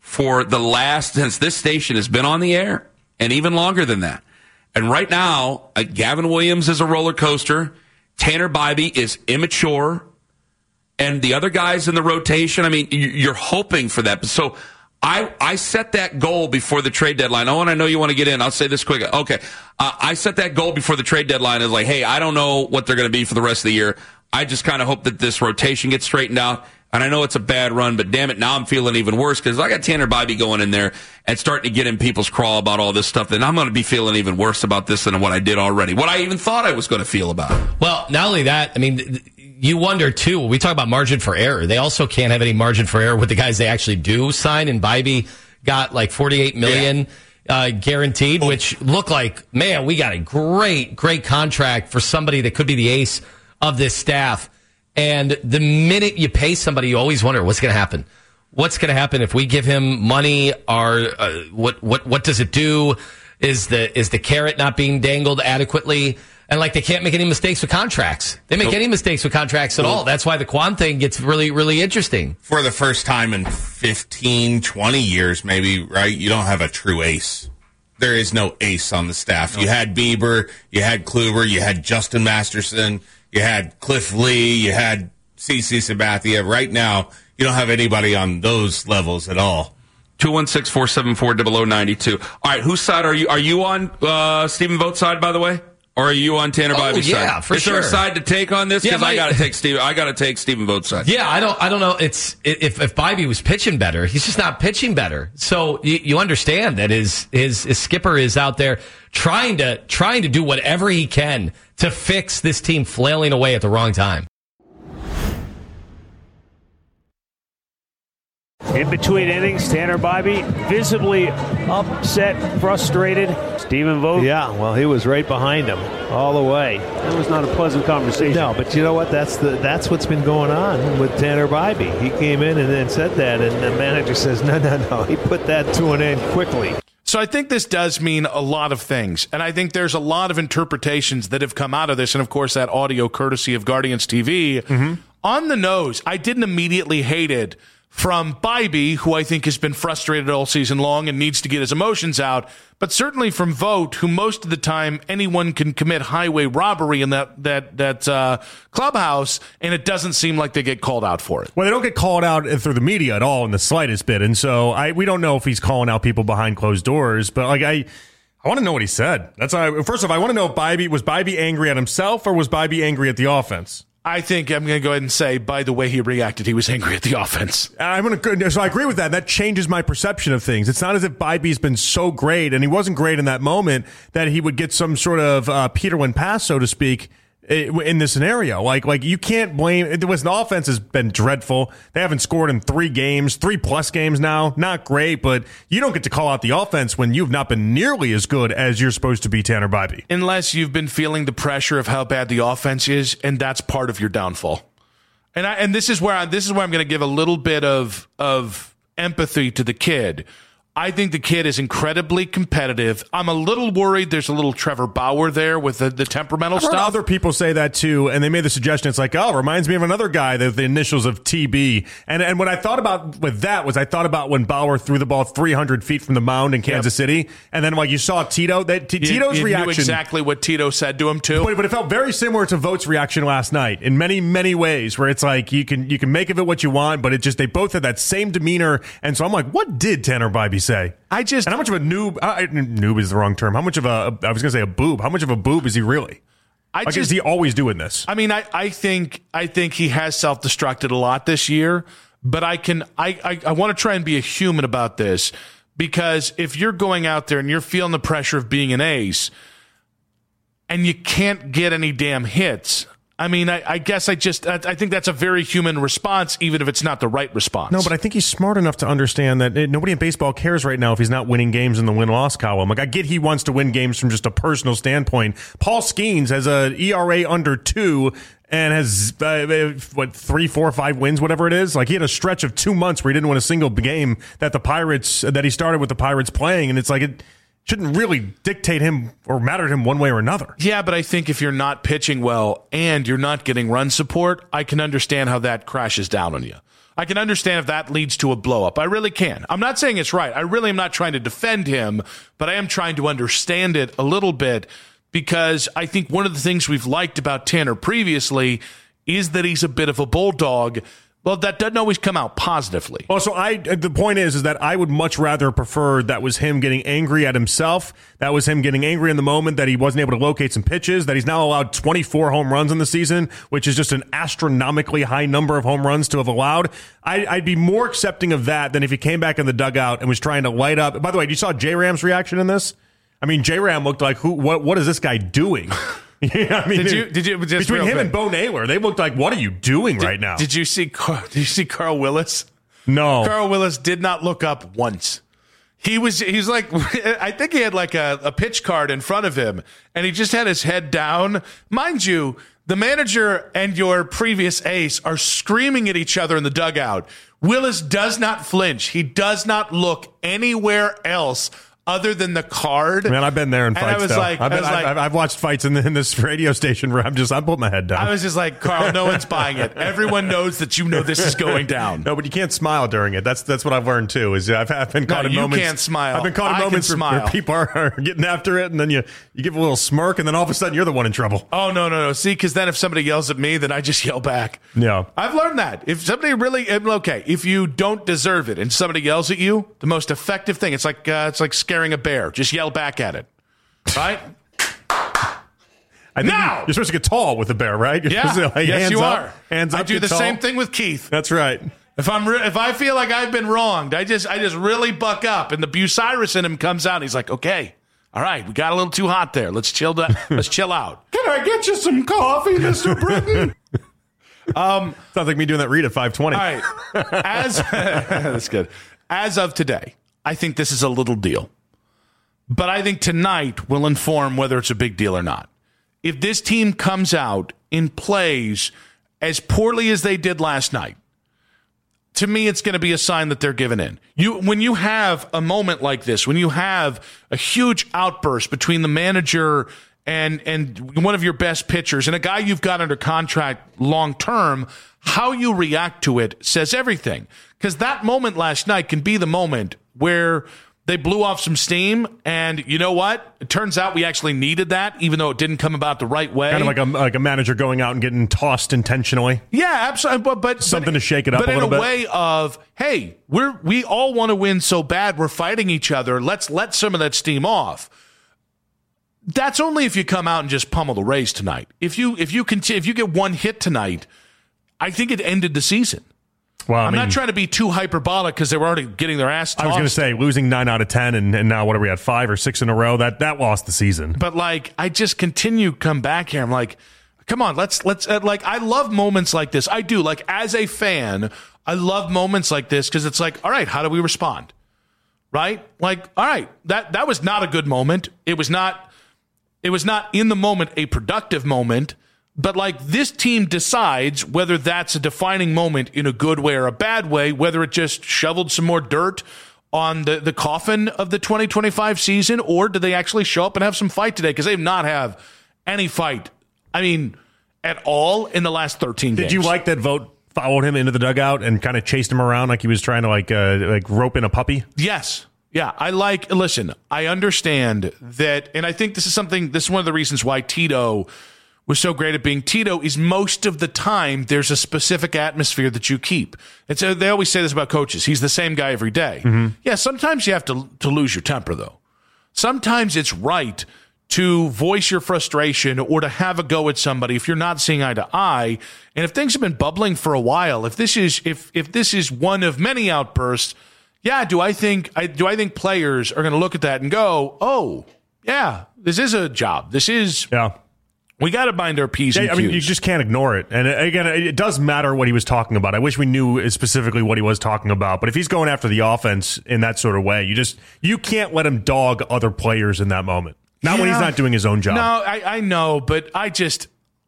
for the last, since this station has been on the air, and even longer than that. And right now, uh, Gavin Williams is a roller coaster. Tanner Bybee is immature. And the other guys in the rotation, I mean, you're hoping for that. So I I set that goal before the trade deadline. Oh, and I know you want to get in. I'll say this quick. Okay. Uh, I set that goal before the trade deadline. Is like, hey, I don't know what they're going to be for the rest of the year. I just kind of hope that this rotation gets straightened out. And I know it's a bad run, but damn it, now I'm feeling even worse because I got Tanner Bybee going in there and starting to get in people's crawl about all this stuff. Then I'm going to be feeling even worse about this than what I did already, what I even thought I was going to feel about it. Well, not only that, I mean, you wonder, too, we talk about margin for error. They also can't have any margin for error with the guys they actually do sign. And Bybee got like forty-eight million dollars yeah. uh, guaranteed, which looked like, man, we got a great, great contract for somebody that could be the ace of this staff. And the minute you pay somebody, you always wonder what's going to happen. What's going to happen if we give him money? Or uh, what? What? What does it do? Is the is the carrot not being dangled adequately? And like they can't make any mistakes with contracts. They make nope. any mistakes with contracts at nope. all. That's why the Quan thing gets really, really interesting. For the first time in fifteen, twenty years, maybe, right? You don't have a true ace. There is no ace on the staff. Nope. You had Bieber, you had Kluber, you had Justin Masterson. You had Cliff Lee, you had CeCe Sabathia. Right now, you don't have anybody on those levels at all. two one six, four seven four, zero zero nine two. All right, whose side are you? Are you on uh, Stephen Vogt's side, by the way? Or are you on Tanner Bybee's oh, yeah, side? For Is sure. there a side to take on this? Because yeah, I got to take Steve. I got to take Stephen Vogt's side. Yeah, I don't. I don't know. It's if if Bybee was pitching better, he's just not pitching better. So you, you understand that his, his his skipper is out there trying to trying to do whatever he can to fix this team flailing away at the wrong time. In between innings, Tanner Bybee visibly upset, frustrated. Stephen Vogt. Yeah, well, he was right behind him all the way. That was not a pleasant conversation. No, but you know what? That's the that's what's been going on with Tanner Bybee. He came in and then said that, and the manager says, no, no, no. He put that to an end quickly. So I think this does mean a lot of things, and I think there's a lot of interpretations that have come out of this, and of course that audio courtesy of Guardians T V. Mm-hmm. On the nose, I didn't immediately hate it from Bybee, who I think has been frustrated all season long and needs to get his emotions out, but certainly from Vogt, who most of the time anyone can commit highway robbery in that that that uh, clubhouse, and it doesn't seem like they get called out for it. Well, they don't get called out through the media at all in the slightest bit, and so I we don't know if he's calling out people behind closed doors, but like I. I want to know what he said. That's why, first off, I want to know if Bybee was Bybee angry at himself or was Bybee angry at the offense? I think I'm going to go ahead and say, by the way he reacted, he was angry at the offense. I'm going to, so I agree with that. That changes my perception of things. It's not as if Bybee's been so great, and he wasn't great in that moment, that he would get some sort of uh, Peterlin pass, so to speak, in this scenario. Like, like you can't blame it. Was, the offense has been dreadful. They haven't scored in three games, three plus games now. Not great, but you don't get to call out the offense when you've not been nearly as good as you're supposed to be, Tanner Bybee. Unless you've been feeling the pressure of how bad the offense is, and that's part of your downfall. And I, and this is where I, this is where I'm going to give a little bit of of empathy to the kid. I think the kid is incredibly competitive. I'm a little worried there's a little Trevor Bauer there with the, the temperamental I've heard stuff. Other people say that too, and they made the suggestion. It's like, oh, it reminds me of another guy, the, the initials of T B. And and what I thought about with that was I thought about when Bauer threw the ball three hundred feet from the mound in Kansas yep. City, and then like you saw Tito, that T- you, Tito's you reaction. Knew exactly what Tito said to him too. But, but it felt very similar to Vogt's reaction last night in many many ways, where it's like you can you can make of it what you want, but it just they both had that same demeanor. And so I'm like, what did Tanner Bybee say? I just and how much of a noob? I, noob is the wrong term. How much of a? I was going to say a boob. How much of a boob is he really? I like, just, is he always doing this? I mean, I, I think I think he has self-destructed a lot this year. But I can I I, I want to try and be a human about this, because if you're going out there and you're feeling the pressure of being an ace, and you can't get any damn hits. I mean, I, I guess I just I, I think that's a very human response, even if it's not the right response. No, but I think he's smart enough to understand that it, nobody in baseball cares right now if he's not winning games in the win-loss column. Like, I get he wants to win games from just a personal standpoint. Paul Skeens has a E R A under two and has uh, what three, four, five wins, whatever it is. Like, he had a stretch of two months where he didn't win a single game that the Pirates that he started with the Pirates playing, and it's like it. Shouldn't really dictate him or matter to him one way or another. Yeah, but I think if you're not pitching well and you're not getting run support, I can understand how that crashes down on you. I can understand if that leads to a blow up. I really can. I'm not saying it's right. I really am not trying to defend him, but I am trying to understand it a little bit because I think one of the things we've liked about Tanner previously is that he's a bit of a bulldog. Well, that doesn't always come out positively. Well, so I, the point is, is that I would much rather prefer that was him getting angry at himself. That was him getting angry in the moment that he wasn't able to locate some pitches, that he's now allowed twenty-four home runs in the season, which is just an astronomically high number of home runs to have allowed. I, I'd be more accepting of that than if he came back in the dugout and was trying to light up. By the way, you saw J-Ram's reaction in this? I mean, J-Ram looked like, who? What? What is this guy doing? Yeah, I mean, did you? Did you? Just between him quick. and Bo Naylor, they looked like, what are you doing did, right now? Did you see? Did you see Carl Willis? No, Carl Willis did not look up once. He was. He's like. I think he had like a, a pitch card in front of him, and he just had his head down. Mind you, the manager and your previous ace are screaming at each other in the dugout. Willis does not flinch. He does not look anywhere else other than the card. Man, I've been there in and fights, I was though. like, I've, been, I was I've, like, I've, I've watched fights in, the, in this radio station where I'm just, I'm putting my head down. I was just like, Carl, no one's buying it. Everyone knows that you know this is going down. No, but you can't smile during it. That's that's what I've learned, too, is I've, I've been caught no, in you moments. You can't smile. I've been caught in I moments can where, smile. where people are, are getting after it, and then you, you give a little smirk, and then all of a sudden you're the one in trouble. Oh, no, no, no. See, because then if somebody yells at me, then I just yell back. Yeah. I've learned that. If somebody really, okay, if you don't deserve it and somebody yells at you, the most effective thing, it's like uh, it's like scaring a bear. Just yell back at it. Right? I think now! you, you're supposed to get tall with a bear, right? You're Yeah. supposed to, like, yes, hands you up, are. Hands up, I do get the tall. same thing with Keith. That's right. If I'm re- if I feel like I've been wronged, I just I just really buck up, and the Bucyrus in him comes out. And he's like, "Okay, all right, we got a little too hot there. Let's chill. Da- let's chill out." Can I get you some coffee, Mister Britton? um, Sounds like me doing that read at five twenty. All right, as that's good. As of today, I think this is a little deal, but I think tonight will inform whether it's a big deal or not. If this team comes out and plays as poorly as they did last night, to me, it's going to be a sign that they're giving in. You, when you have a moment like this, when you have a huge outburst between the manager and and one of your best pitchers and a guy you've got under contract long term, how you react to it says everything. Because that moment last night can be the moment where they blew off some steam, and you know what? It turns out we actually needed that, even though it didn't come about the right way. Kind of like a, like a manager going out and getting tossed intentionally. Yeah, absolutely. But, but something but, to shake it up but a little in a bit. way of, hey, we're we all want to win so bad, we're fighting each other. Let's let some of that steam off. That's only if you come out and just pummel the Rays tonight. If you if you continue, if you get one hit tonight, I think it ended the season. Well, I I'm mean, not trying to be too hyperbolic because they were already getting their ass tossed. I was going to say losing nine out of ten, and, and now what are we at five or six in a row? That that lost the season. But like, I just continue come back here. I'm like, come on, let's let's uh, like. I love moments like this. I do. Like as a fan, I love moments like this because it's like, all right, how do we respond? Right? Like, all right, that that was not a good moment. It was not. It was not in the moment a productive moment. But like this team decides whether that's a defining moment in a good way or a bad way, whether it just shoveled some more dirt on the, the coffin of the twenty twenty-five season, or do they actually show up and have some fight today? Because they have not have any fight, I mean, at all in the last thirteen games. Did you like that Vogt followed him into the dugout and kind of chased him around like he was trying to like uh, like rope in a puppy? Yes. Yeah, I like, listen, I understand that, and I think this is something, this is one of the reasons why Tito was so great at being Tito is most of the time there's a specific atmosphere that you keep. And so they always say this about coaches. He's the same guy every day. Mm-hmm. Yeah, sometimes you have to to lose your temper, though. Sometimes it's right to voice your frustration or to have a go at somebody if you're not seeing eye to eye. And if things have been bubbling for a while, if this is if if this is one of many outbursts, yeah, do I think I do I think players are going to look at that and go, "Oh, yeah, this is a job. This is yeah." We got to bind our P's and Yeah, I Q's. mean, you just can't ignore it. And again, it does matter what he was talking about. I wish we knew specifically what he was talking about. But if he's going after the offense in that sort of way, you just you can't let him dog other players in that moment. Not when Yeah. he's not doing his own job. No, I, I know, but I just,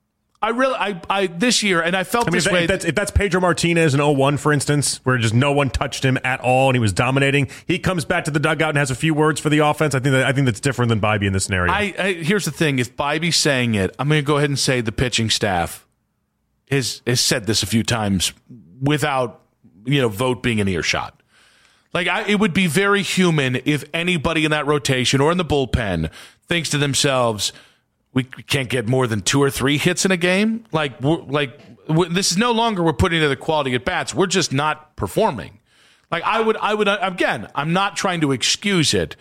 I really, I, I this year, and I felt I mean, this if, that, way. if, that's, if that's Pedro Martinez in oh one, for instance, where just no one touched him at all and he was dominating, he comes back to the dugout and has a few words for the offense. I think that, I think that's different than Bibee in this scenario. I, I here's the thing: if Bibee's saying it, I'm going to go ahead and say the pitching staff has has said this a few times without you know, Vogt being an earshot. Like, I, it would be very human if anybody in that rotation or in the bullpen thinks to themselves, we can't get more than two or three hits in a game. Like, we're, like we're, this is no longer we're putting together quality at bats. We're just not performing. Like, I would, I would, again, I'm not trying to excuse it,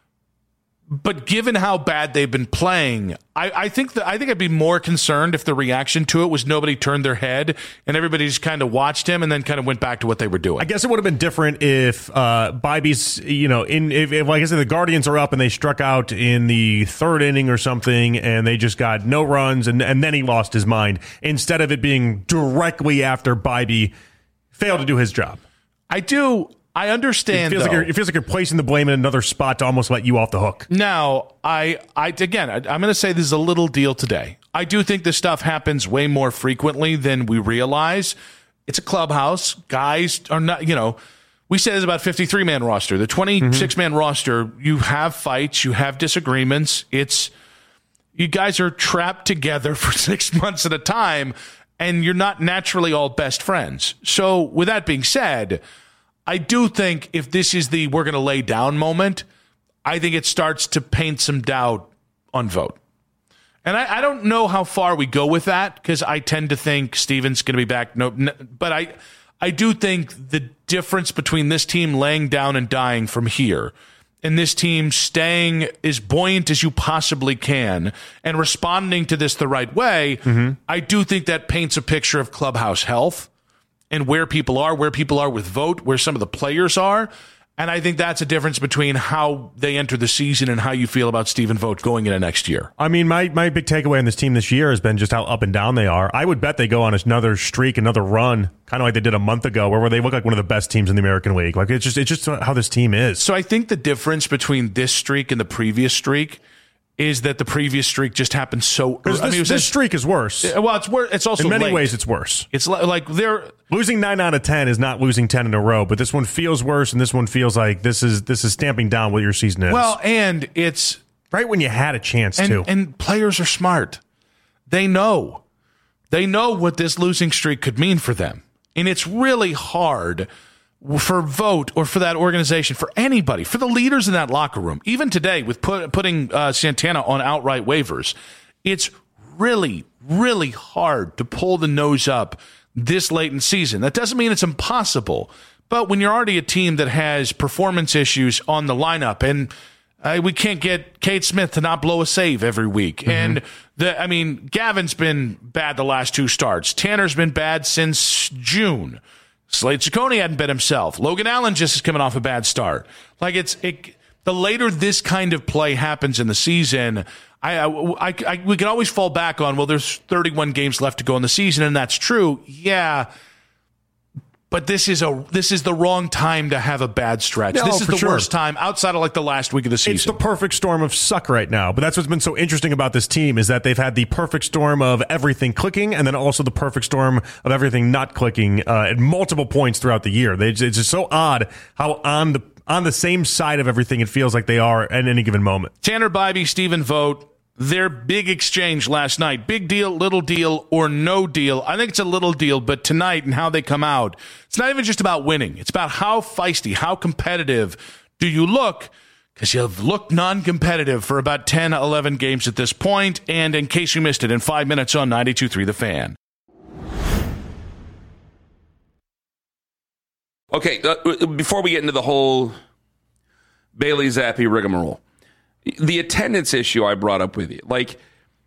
but given how bad they've been playing, I, I think that I think I'd be more concerned if the reaction to it was nobody turned their head and everybody just kind of watched him and then kind of went back to what they were doing. I guess it would have been different if uh, Bibby's, you know, in if, if like I said, the Guardians are up and they struck out in the third inning or something, and they just got no runs, and and then he lost his mind instead of it being directly after Bibby failed to do his job. I do. I understand. It feels, though, like you're, it feels like you're placing the blame in another spot to almost let you off the hook. Now, I, I again, I, I'm going to say this is a little deal today. I do think this stuff happens way more frequently than we realize. It's a clubhouse. Guys are not, you know, we say there's about fifty-three man roster. The twenty-six man mm-hmm. roster, you have fights, you have disagreements. It's, you guys are trapped together for six months at a time, and you're not naturally all best friends. So, with that being said, I do think if this is the we're going to lay down moment, I think it starts to paint some doubt on Vogt. And I, I don't know how far we go with that, because I tend to think Steven's going to be back. No, no, but I, I do think the difference between this team laying down and dying from here and this team staying as buoyant as you possibly can and responding to this the right way, mm-hmm. I do think that paints a picture of clubhouse health and where people are, where people are with Vogt, where some of the players are. And I think that's a difference between how they enter the season and how you feel about Stephen Vogt going into next year. I mean, my, my big takeaway on this team this year has been just how up and down they are. I would bet they go on another streak, another run, kind of like they did a month ago, where, where they look like one of the best teams in the American League. Like, it's just it's just how this team is. So I think the difference between this streak and the previous streak is that the previous streak just happened so early. I mean, this just, streak is worse. Well, it's worse. It's also in many late. ways it's worse. It's like, like they're losing nine out of ten is not losing ten in a row, but this one feels worse, and this one feels like this is this is stamping down what your season is. Well, and it's right when you had a chance and, to. And players are smart. They know, they know what this losing streak could mean for them, and it's really hard for Vogt or for that organization, for anybody, for the leaders in that locker room, even today with put, putting uh, Santana on outright waivers, it's really, really hard to pull the nose up this late in season. That doesn't mean it's impossible, but when you're already a team that has performance issues on the lineup, and uh, we can't get Cade Smith to not blow a save every week, mm-hmm. and the, I mean, Gavin's been bad the last two starts. Tanner's been bad since June. Slade Ciccone hadn't been himself. Logan Allen just is coming off a bad start. Like, it's it, the later this kind of play happens in the season, I, I, I, I we can always fall back on, well, there's thirty-one games left to go in the season, and that's true. Yeah, but this is a this is the wrong time to have a bad stretch. No, this is the sure. worst time outside of like the last week of the season. It's the perfect storm of suck right now. But that's what's been so interesting about this team, is that they've had the perfect storm of everything clicking, and then also the perfect storm of everything not clicking uh, at multiple points throughout the year. They, it's just so odd how on the on the same side of everything it feels like they are at any given moment. Tanner Bibee, Stephen Vogt, their big exchange last night. Big deal, little deal, or no deal. I think it's a little deal, but tonight and how they come out, it's not even just about winning. It's about how feisty, how competitive do you look, because you've looked non-competitive for about ten, eleven games at this point. And in case you missed it, in five minutes on ninety-two point three The Fan. Okay, uh, before we get into the whole Bailey Zappi rigmarole, the attendance issue I brought up with you, like,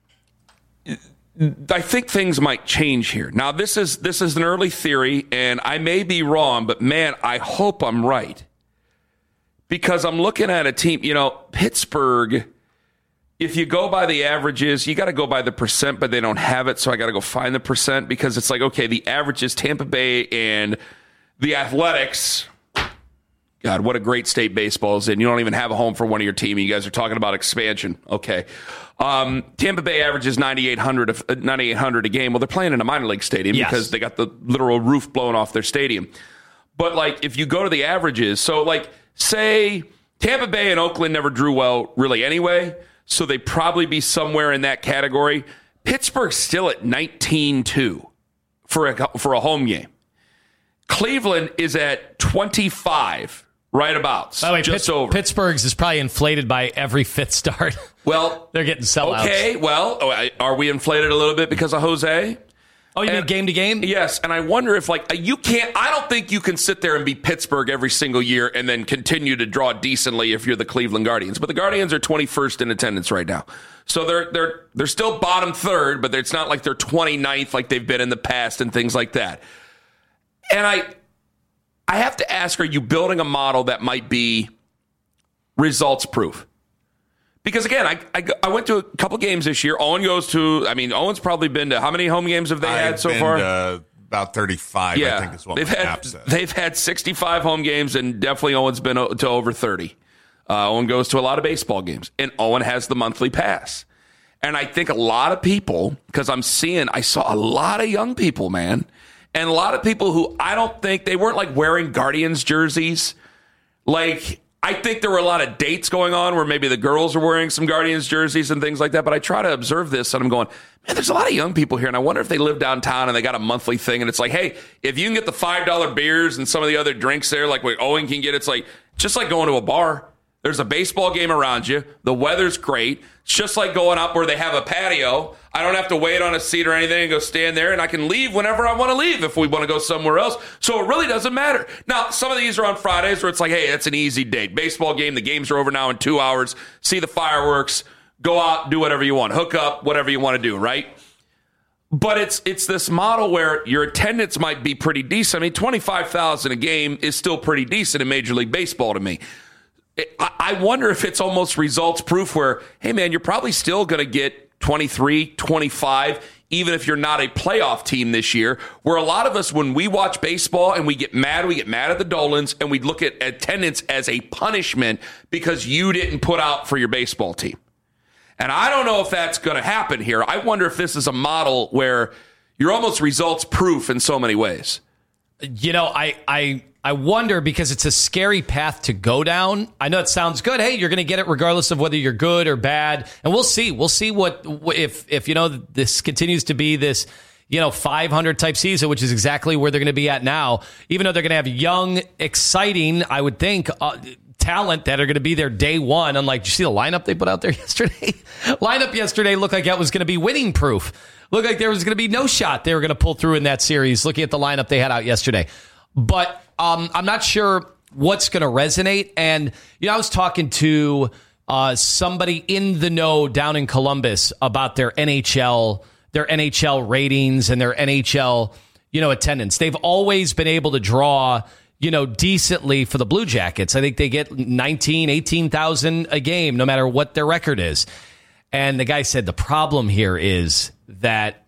I think things might change here. Now, this is this is an early theory, and I may be wrong, but man, I hope I'm right. Because I'm looking at a team, you know, Pittsburgh, if you go by the averages, you got to go by the percent, but they don't have it, so I got to go find the percent, because it's like, okay, the average is Tampa Bay and the Athletics. God, what a great state baseball is in. You don't even have a home for one of your team. You guys are talking about expansion. Okay. Um, Tampa Bay averages ninety-eight hundred a game. Well, they're playing in a minor league stadium yes. because they got the literal roof blown off their stadium. But, like, if you go to the averages, so, like, say Tampa Bay and Oakland never drew well really anyway, so they'd probably be somewhere in that category. Pittsburgh's still at nineteen two for a, for a home game. Cleveland is at twenty-five, right about. By the way, just Pitts- over. Pittsburgh's is probably inflated by every fifth start. Well, they're getting sellouts. Okay, well, are we inflated a little bit because of Jose? Oh, you and, mean game to game? Yes, and I wonder if, like, you can't, I don't think you can sit there and be Pittsburgh every single year and then continue to draw decently if you're the Cleveland Guardians. But the Guardians are twenty-first in attendance right now. So they're they're they're still bottom third, but it's not like they're twenty-ninth like they've been in the past and things like that. And I I have to ask, are you building a model that might be results proof? Because, again, I, I I went to a couple games this year. Owen goes to, I mean, Owen's probably been to, how many home games have they I've had so been far? To about thirty-five, yeah. I think is what they've my had, app says. They've had sixty-five home games, and definitely Owen's been to over thirty. Uh, Owen goes to a lot of baseball games, and Owen has the monthly pass. And I think a lot of people, because I'm seeing, I saw a lot of young people, man, and a lot of people who I don't think, they weren't like wearing Guardians jerseys. Like, I think there were a lot of dates going on where maybe the girls are wearing some Guardians jerseys and things like that. But I try to observe this and I'm going, man, there's a lot of young people here. And I wonder if they live downtown and they got a monthly thing. And it's like, hey, if you can get the five dollar beers and some of the other drinks there, like what Owen can get, it's like just like going to a bar. There's a baseball game around you. The weather's great. It's just like going up where they have a patio. I don't have to wait on a seat or anything and go stand there, and I can leave whenever I want to leave if we want to go somewhere else. So it really doesn't matter. Now, some of these are on Fridays where it's like, hey, it's an easy date. Baseball game, the games are over now in two hours. See the fireworks. Go out, do whatever you want. Hook up, whatever you want to do, right? But it's it's this model where your attendance might be pretty decent. I mean, twenty-five thousand a game is still pretty decent in Major League Baseball to me. I wonder if it's almost results proof where, hey, man, you're probably still going to get twenty-three, twenty-five, even if you're not a playoff team this year, where a lot of us, when we watch baseball and we get mad, we get mad at the Dolans and we look at attendance as a punishment because you didn't put out for your baseball team. And I don't know if that's going to happen here. I wonder if this is a model where you're almost results proof in so many ways. You know, I, I, I wonder because it's a scary path to go down. I know it sounds good. Hey, you're going to get it regardless of whether you're good or bad. And we'll see. We'll see what if, if you know, this continues to be this, you know, five hundred type season, which is exactly where they're going to be at now. Even though they're going to have young, exciting, I would think, uh, talent that are going to be there day one. Unlike, did you see the lineup they put out there yesterday? Lineup yesterday looked like that was going to be winning proof. Looked like there was going to be no shot they were going to pull through in that series, looking at the lineup they had out yesterday. But um, I'm not sure what's going to resonate. And, you know, I was talking to uh, somebody in the know down in Columbus about their N H L, their N H L ratings and their N H L, you know, attendance. They've always been able to draw, you know, decently for the Blue Jackets. I think they get nineteen, eighteen thousand a game, no matter what their record is. And the guy said the problem here is that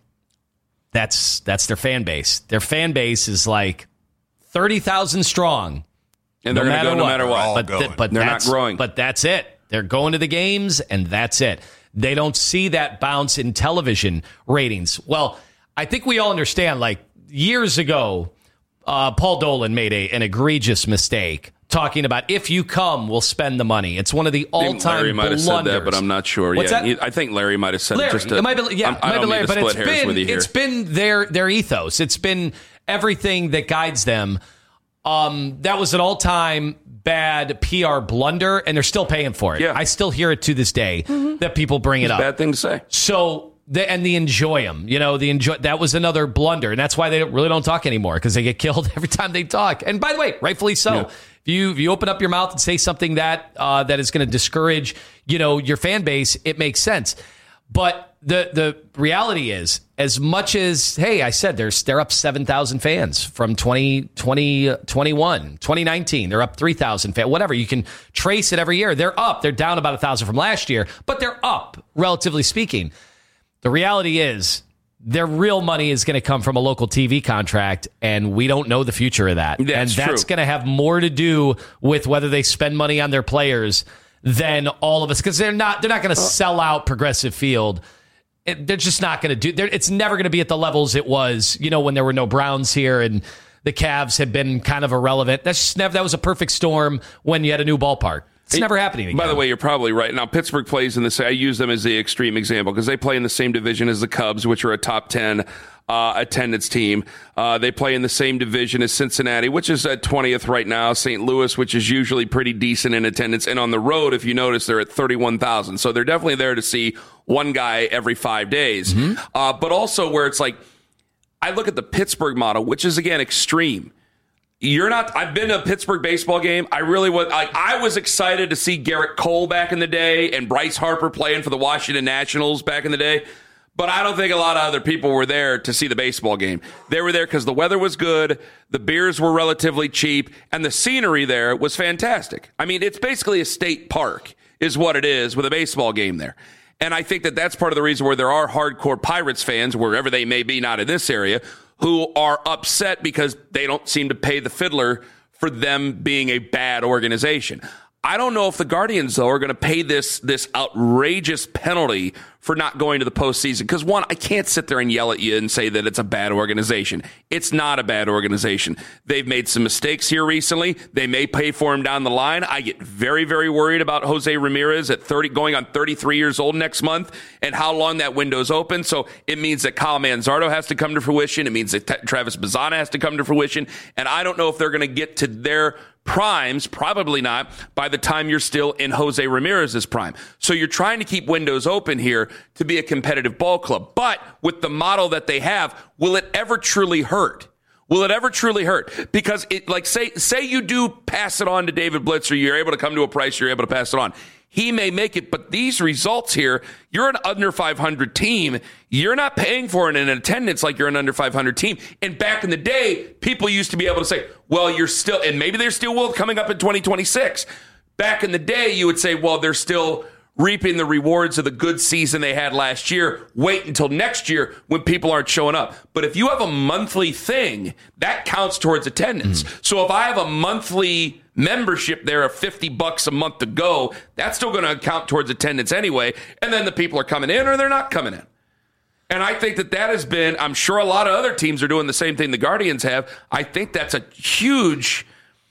that's that's their fan base. Their fan base is like thirty thousand strong. And they're no going to go no matter what. But, th- but they're not growing. But that's it. They're going to the games, and that's it. They don't see that bounce in television ratings. Well, I think we all understand, like, years ago, uh, Paul Dolan made a, an egregious mistake talking about if you come, we'll spend the money. It's one of the all-time Larry might blunders. have said that, but I'm not sure. What's yeah, that? I think Larry might have said Larry, it just to, it might be, yeah, I it might be Larry, but it's been, it's been their, their ethos. It's been everything that guides them. Um, that was an all-time bad P R blunder, and they're still paying for it. Yeah. I still hear it to this day mm-hmm. that people bring it's it a up. Bad thing to say. So, the, and the enjoy them, you know, the enjoy. That was another blunder, and that's why they don't, really don't talk anymore because they get killed every time they talk. And by the way, rightfully so. Yeah. If you if you open up your mouth and say something that uh, that is going to discourage, you know, your fan base, it makes sense. But the the reality is, as much as, hey, I said they're, they're up seven thousand fans from twenty twenty-one, twenty nineteen. They're up three thousand fans, whatever. You can trace it every year. They're up. They're down about one thousand from last year, but they're up, relatively speaking. The reality is their real money is going to come from a local T V contract, and we don't know the future of that. That's and that's true. going to have more to do with whether they spend money on their players than all of us, because they're not they're not going to sell out Progressive Field. It, they're just not going to do. It's never going to be at the levels it was, you know, when there were no Browns here and the Cavs had been kind of irrelevant. That's just never. That was a perfect storm when you had a new ballpark. It's never happening again. By the way, you're probably right. Now, Pittsburgh plays in the I use them as the extreme example because they play in the same division as the Cubs, which are a top ten uh, attendance team. Uh, they play in the same division as Cincinnati, which is at twentieth right now. Saint Louis, which is usually pretty decent in attendance. And on the road, if you notice, they're at thirty-one thousand. So they're definitely there to see one guy every five days. Mm-hmm. Uh, but also where it's like, I look at the Pittsburgh model, which is, again, extreme. You're not. I've been to a Pittsburgh baseball game. I really was. Like, I was excited to see Garrett Cole back in the day and Bryce Harper playing for the Washington Nationals back in the day. But I don't think a lot of other people were there to see the baseball game. They were there because the weather was good, the beers were relatively cheap, and the scenery there was fantastic. I mean, it's basically a state park is what it is with a baseball game there. And I think that that's part of the reason where there are hardcore Pirates fans, wherever they may be, not in this area, who are upset because they don't seem to pay the fiddler for them being a bad organization. I don't know if the Guardians, though, are going to pay this this outrageous penalty for not going to the postseason. Because, one, I can't sit there and yell at you and say that it's a bad organization. It's not a bad organization. They've made some mistakes here recently. They may pay for him down the line. I get very, very worried about Jose Ramirez at thirty, going on thirty-three years old next month and how long that window's open. So it means that Kyle Manzardo has to come to fruition. It means that T- Travis Bazzana has to come to fruition. And I don't know if they're going to get to their primes, probably not, by the time you're still in Jose Ramirez's prime. So you're trying to keep windows open here to be a competitive ball club. But with the model that they have, will it ever truly hurt? Will it ever truly hurt? Because it, like, say, say you do pass it on to David Blitzer, you're able to come to a price, you're able to pass it on. He may make it, but these results here, you're an under five hundred team. You're not paying for it in attendance like you're an under five hundred team. And back in the day, people used to be able to say, well, you're still, and maybe they're still will coming up in twenty twenty-six. Back in the day, you would say, well, they're still reaping the rewards of the good season they had last year. Wait until next year when people aren't showing up. But if you have a monthly thing, that counts towards attendance. Mm. So if I have a monthly membership there of fifty bucks a month to go, that's still going to count towards attendance anyway. And then the people are coming in or they're not coming in. And I think that that has been, I'm sure a lot of other teams are doing the same thing the Guardians have. I think that's a huge,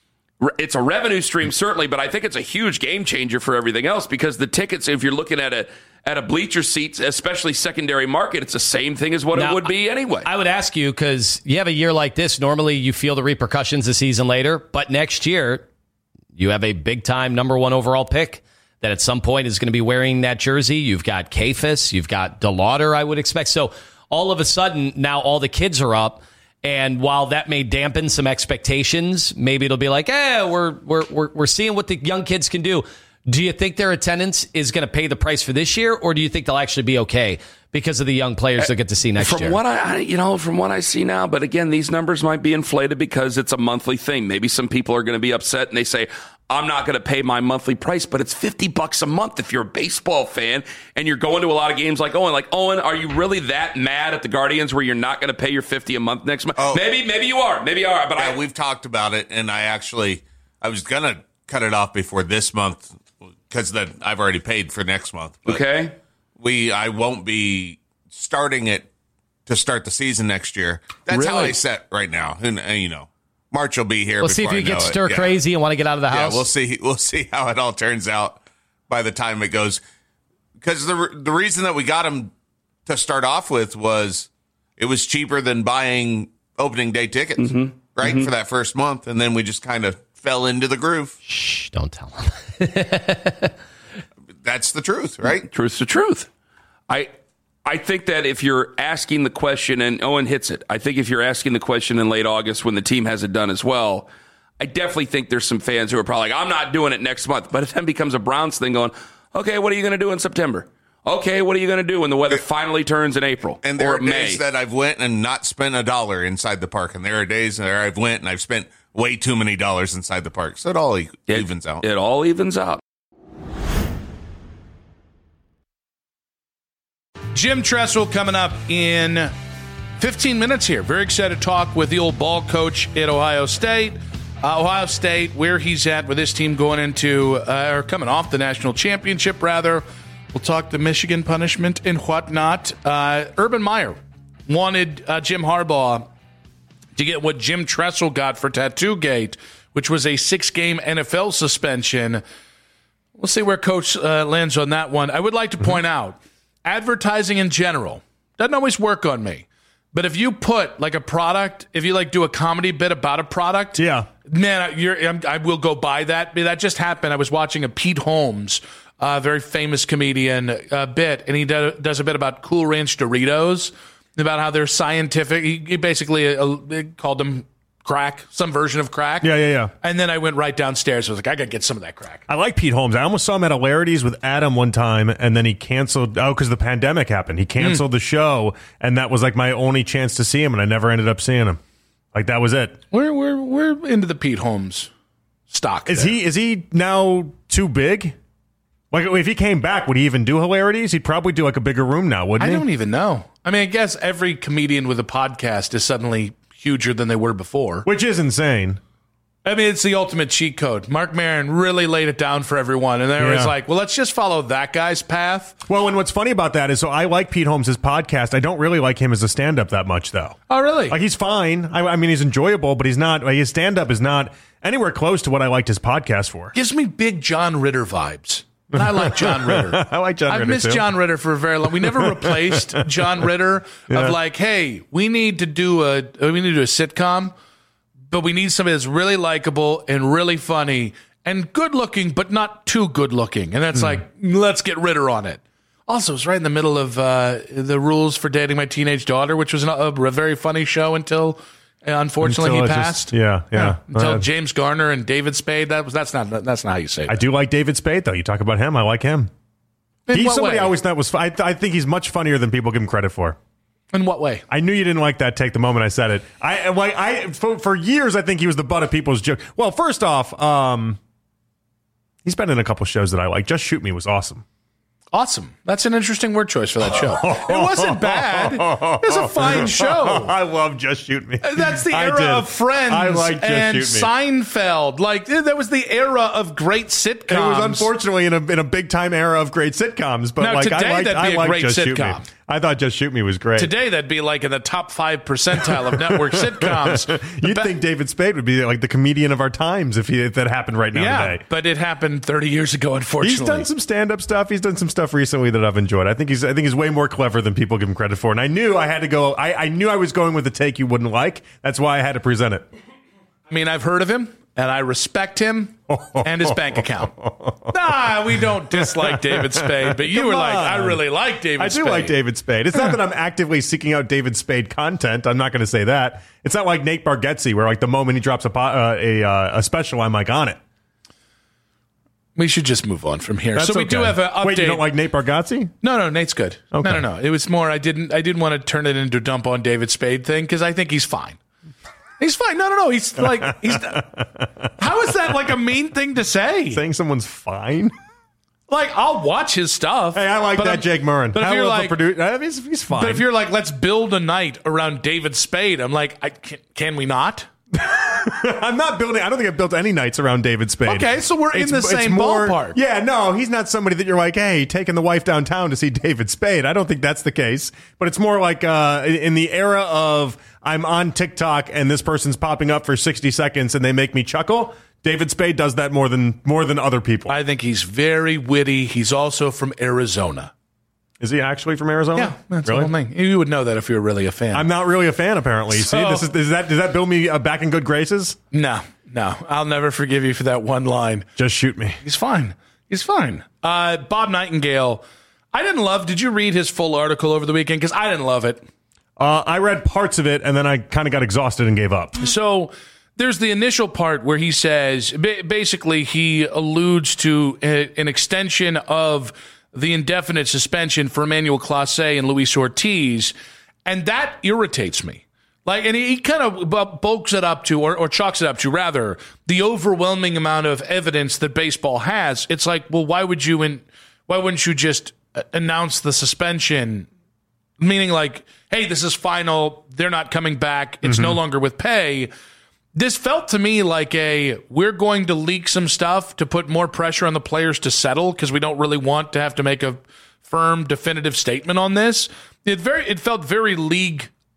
it's a revenue stream certainly, but I think it's a huge game changer for everything else because the tickets, if you're looking at a at a bleacher seats, especially secondary market, it's the same thing as what now, it would be anyway. I would ask you, because you have a year like this, normally you feel the repercussions a season later, but next year you have a big-time number one overall pick that at some point is going to be wearing that jersey. You've got Kafis, you've got DeLauder, I would expect. So all of a sudden, now all the kids are up, and while that may dampen some expectations, maybe it'll be like, eh, we're we're we're, we're seeing what the young kids can do. Do you think their attendance is going to pay the price for this year, or do you think they'll actually be okay because of the young players they'll get to see next from year? What I, you know, from what I see now, but again, these numbers might be inflated because it's a monthly thing. Maybe some people are going to be upset and they say, I'm not going to pay my monthly price, but it's fifty bucks a month if you're a baseball fan and you're going to a lot of games like Owen. Like, Owen, are you really that mad at the Guardians where you're not going to pay your fifty a month next month? Oh, maybe, maybe you are. Maybe you are. But yeah, I, we've talked about it, and I actually, I was going to cut it off before this month because then I've already paid for next month. But okay. We, I won't be starting it to start the season next year. That's really? how I set right now. And, and you know. March will be here. We'll see if you get stir crazy and want to get out of the house. Yeah, we'll see. We'll see how it all turns out by the time it goes. Because the the reason that we got him to start off with was it was cheaper than buying opening day tickets, mm-hmm. right, mm-hmm. for that first month, and then we just kind of fell into the groove. Shh! Don't tell him. That's the truth, right? Truth's the truth. I. I think that if you're asking the question, and Owen hits it, I think if you're asking the question in late August when the team has it done as well, I definitely think there's some fans who are probably like, I'm not doing it next month. But it then becomes a Browns thing going, okay, what are you going to do in September? Okay, what are you going to do when the weather finally turns in April and there or are May? Days that I've went and not spent a dollar inside the park, and there are days where I've went and I've spent way too many dollars inside the park. So it all e- it, evens out. It all evens out. Jim Tressel coming up in fifteen minutes here. Very excited to talk with the old ball coach at Ohio State. Uh, Ohio State, where he's at with his team going into, uh, or coming off the national championship, rather. We'll talk the Michigan punishment and whatnot. Uh, Urban Meyer wanted uh, Jim Harbaugh to get what Jim Tressel got for Tattoo Gate, which was a six-game N F L suspension. We'll see where Coach uh, lands on that one. I would like to point out, advertising in general doesn't always work on me. But if you put like a product, if you like do a comedy bit about a product, yeah, man, you're, I'm, I will go buy that. That just happened. I was watching a Pete Holmes, a uh, very famous comedian, uh, bit, and he do, does a bit about Cool Ranch Doritos, about how they're scientific. He, he basically uh, called them crack, some version of crack. Yeah, yeah, yeah. And then I went right downstairs. I was like, I got to get some of that crack. I like Pete Holmes. I almost saw him at Hilarities with Adam one time, and then he canceled. Oh, because the pandemic happened. He canceled mm. the show, and that was like my only chance to see him, and I never ended up seeing him. Like that was it. We're we're we're into the Pete Holmes stock. Is there. he is he now too big? Like if he came back, would he even do Hilarities? He'd probably do like a bigger room now, wouldn't I he? I don't even know. I mean, I guess every comedian with a podcast is suddenly huger than they were before. Which is insane. I mean, it's the ultimate cheat code. Marc Maron really laid it down for everyone. And they were Yeah. like, well, let's just follow that guy's path. Well, and what's funny about that is, so I like Pete Holmes' podcast. I don't really like him as a stand-up that much, though. Oh, really? Like, he's fine. I, I mean, he's enjoyable, but he's not, like, his stand-up is not anywhere close to what I liked his podcast for. Gives me big John Ritter vibes. And I like John Ritter. I like John I've Ritter, missed too. John Ritter for a very long. We never replaced John Ritter Yeah. of like, hey, we need to do a we need to do a sitcom, but we need somebody that's really likable and really funny and good looking, but not too good looking. And that's Mm. like, let's get Ritter on it. Also, it's right in the middle of uh, the Rules for Dating My Teenage Daughter, which was an, a, a very funny show until. Uh, unfortunately, Until he it passed. just- yeah, yeah. Until Uh, James Garner and David Spade. That was that's not that's not how you say that. I do like David Spade, though. You talk about him. I like him. In he's what somebody way? I always thought was. I, I think he's much funnier than people give him credit for. In what way? I knew you didn't like that take the moment I said it. I like I for, for years I think he was the butt of people's joke. Well, first off, um, he's been in a couple shows that I like. Just Shoot Me was awesome. Awesome. That's an interesting word choice for that show. It wasn't bad. It was a fine show. I love Just Shoot Me. That's the I era did. of Friends I like Just and Shoot Me. Seinfeld. Like that was the era of great sitcoms. It was unfortunately in a in a big time era of great sitcoms, but Now, like today I liked, that'd be I a liked great Just Shoot Me. sitcom. I thought Just Shoot Me was great. Today that'd be like in the top five percentile of network sitcoms. You'd think David Spade would be like the comedian of our times if, he, if that happened right now yeah, today. but it happened thirty years ago. Unfortunately, He's done some stand up stuff. He's done some stuff recently that I've enjoyed. I think he's I think he's way more clever than people give him credit for. And I knew I had to go. I, I knew I was going with the take you wouldn't like. That's why I had to present it. I mean, I've heard of him, and I respect him and his bank account. Nah, we don't dislike David Spade, but you Come were like, on. I really like David I Spade. do like David Spade. It's not that I'm actively seeking out David Spade content. I'm not going to say that. It's not like Nate Bargatze, where like the moment he drops a po- uh, a, uh, a special, I'm like on it. We should just move on from here. That's so we okay. do have an update. Wait, you don't like Nate Bargatze? No, no, Nate's good. Okay. No, no, no. It was more. I didn't. I didn't want to turn it into a dump on David Spade thing because I think he's fine. He's fine. No, no, no. He's like. He's. How is that like a mean thing to say? Saying someone's fine? Like I'll watch his stuff. Hey, I like but that I'm- Jake Murren. But if I you're love like, the produ- uh, he's, he's fine. but if you're like, let's build a night around David Spade, I'm like, I can, can we not? I'm not building. I don't think I've built any nights around David Spade. Okay, so we're in It's- the it's same more- ballpark. Yeah, no, he's not somebody that you're like, hey, taking the wife downtown to see David Spade. I don't think that's the case. But it's more like uh, in in the era of I'm on TikTok and this person's popping up for sixty seconds and they make me chuckle. David Spade does that more than more than other people. I think he's very witty. He's also from Arizona. Is he actually from Arizona? Yeah, that's really? the whole thing. You would know that if you were really a fan. I'm not really a fan, apparently. You So- See, this is, is that does that build me uh, back in good graces? No, no. I'll never forgive you for that one line. Just shoot me. He's fine. He's fine. Uh, Bob Nightingale, I didn't love. Did you read his full article over the weekend? Because I didn't love it. Uh, I read parts of it and then I kind of got exhausted and gave up. So there's the initial part where he says, ba- basically, he alludes to a, an extension of the indefinite suspension for Emmanuel Clase and Luis Ortiz, and that irritates me. Like, and he, he kind of bu- bulks it up to, or, or chalks it up to, rather, the overwhelming amount of evidence that baseball has. It's like, well, why would you, in, why wouldn't you just uh, announce the suspension? Meaning, like, hey, this is final. They're not coming back. It's Mm-hmm. no longer with pay. This felt to me like a, we're going to leak some stuff to put more pressure on the players to settle because we don't really want to have to make a firm, definitive statement on this. It very, it felt very league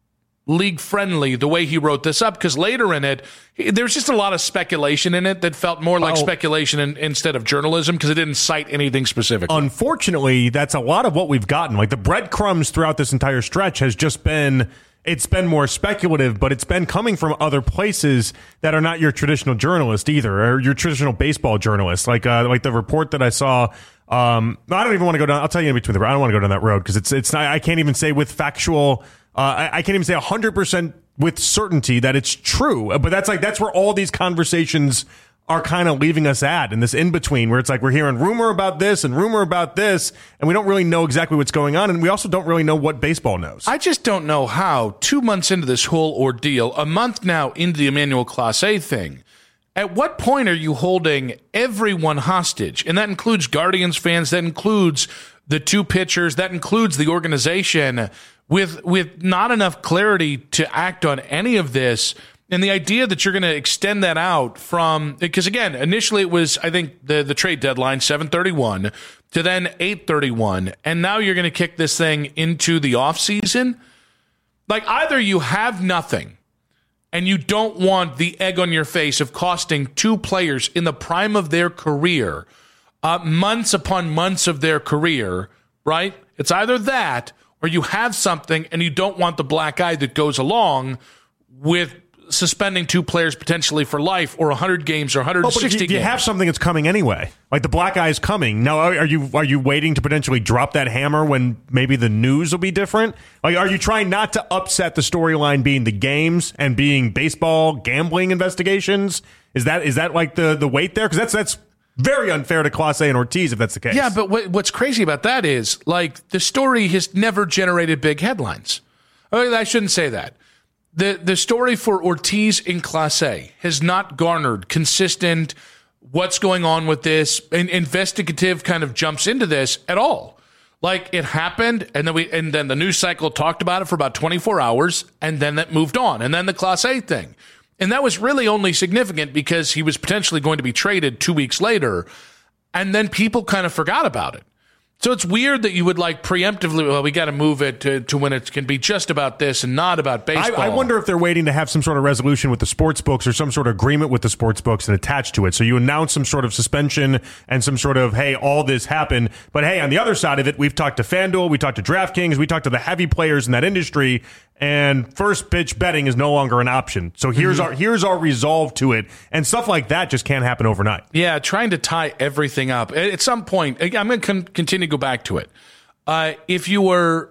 league friendly the way he wrote this up, because later in it, there's just a lot of speculation in it that felt more like oh. speculation in, instead of journalism, because it didn't cite anything specific. Unfortunately, that's a lot of what we've gotten. Like the breadcrumbs throughout this entire stretch has just been, it's been more speculative, but it's been coming from other places that are not your traditional journalist either, or your traditional baseball journalist. Like uh, like the report that I saw. Um, I don't even want to go down. I'll tell you in between the. I don't want to go down that road because it's it's. I can't even say with factual. Uh, I, I can't even say a hundred percent with certainty that it's true. But that's like that's where all these conversations are kind of leaving us at, in this in between, where it's like we're hearing rumor about this and rumor about this, and we don't really know exactly what's going on, and we also don't really know what baseball knows. I just don't know how. Two months into this whole ordeal, a month now into the Emmanuel Clase thing. At what point are you holding everyone hostage? And that includes Guardians fans, that includes the two pitchers, that includes the organization, with with not enough clarity to act on any of this. And the idea that you're going to extend that out from, because again, initially it was, I think, the, the trade deadline, seven thirty-one, to then eight thirty-one. And now you're going to kick this thing into the offseason. Like, either you have nothing, and you don't want the egg on your face of costing two players in the prime of their career, uh, months upon months of their career, right? It's either that, or you have something and you don't want the black eye that goes along with suspending two players potentially for life, or one hundred games, or one hundred sixty oh, but you, games. You have something that's coming anyway. Like the black eye is coming. Now, are you are you waiting to potentially drop that hammer when maybe the news will be different? Like, are you trying not to upset the storyline being the games and being baseball gambling investigations? Is that is that like the, the weight there? Because that's that's very unfair to Clase and Ortiz if that's the case. Yeah, but what, what's crazy about that is, like, the story has never generated big headlines. I, I shouldn't say that. The the story for Ortiz and Clase has not garnered consistent what's going on with this, and investigative kind of jumps into this at all. Like, it happened, and then we and then the news cycle talked about it for about twenty-four hours, and then that moved on. And then the Clase thing. And that was really only significant because he was potentially going to be traded two weeks later, and then people kind of forgot about it. So it's weird that you would like preemptively, well, we got to move it to, to when it can be just about this and not about baseball. I, I wonder if they're waiting to have some sort of resolution with the sports books or some sort of agreement with the sports books and attached to it. So you announce some sort of suspension and some sort of, hey, all this happened. But hey, on the other side of it, we've talked to FanDuel, we talked to DraftKings, we talked to the heavy players in that industry, and first pitch betting is no longer an option. So here's mm-hmm. our here's our resolve to it. And stuff like that just can't happen overnight. Yeah, trying to tie everything up. At some point, I'm going to con- continue to go back to it. Uh, if you were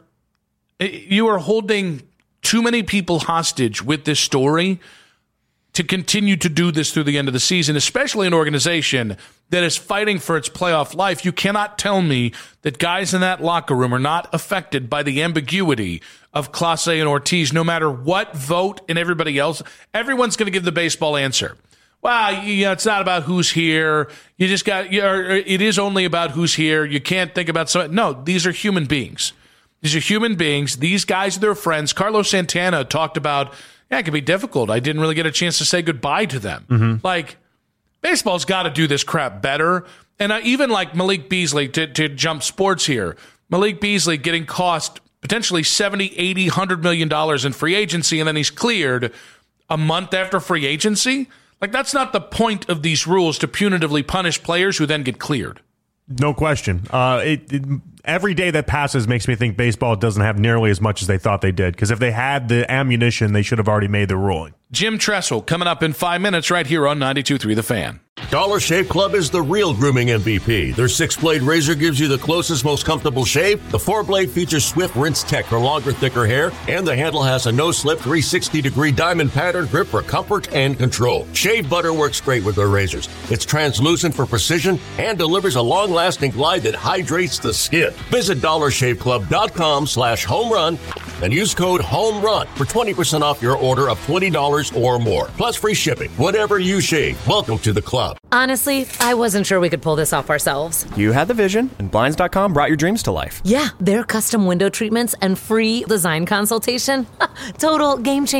you were holding too many people hostage with this story to continue to do this through the end of the season, especially an organization that is fighting for its playoff life, you cannot tell me that guys in that locker room are not affected by the ambiguity of Clase and Ortiz, no matter what vote and everybody else. Everyone's going to give the baseball answer. Well, you know, it's not about who's here. You just got, you know, it is only about who's here. You can't think about some. No, these are human beings. These are human beings. These guys are their friends. Carlos Santana talked about, yeah, it can be difficult. I didn't really get a chance to say goodbye to them. Mm-hmm. Like, baseball's got to do this crap better. And I, even like Malik Beasley, to, to jump sports here, Malik Beasley getting cost potentially seventy, eighty, one hundred million dollars in free agency, and then he's cleared a month after free agency. Like, that's not the point of these rules, to punitively punish players who then get cleared. No question. Uh, it, it, every day that passes makes me think baseball doesn't have nearly as much as they thought they did. Because if they had the ammunition, they should have already made the ruling. Jim Tressel coming up in five minutes right here on ninety-two point three The Fan. Dollar Shave Club is the real grooming M V P. Their six-blade razor gives you the closest, most comfortable shave. The four-blade features Swift Rinse Tech for longer, thicker hair. And the handle has a no-slip three sixty degree diamond pattern grip for comfort and control. Shave butter works great with their razors. It's translucent for precision and delivers a long-lasting glide that hydrates the skin. Visit dollar shave club dot com slash home run and use code HOMERUN for twenty percent off your order of twenty dollars or more. Plus free shipping. Whatever you shave, welcome to the club. Honestly, I wasn't sure we could pull this off ourselves. You had the vision, and Blinds dot com brought your dreams to life. Yeah, their custom window treatments and free design consultation. Total game changer.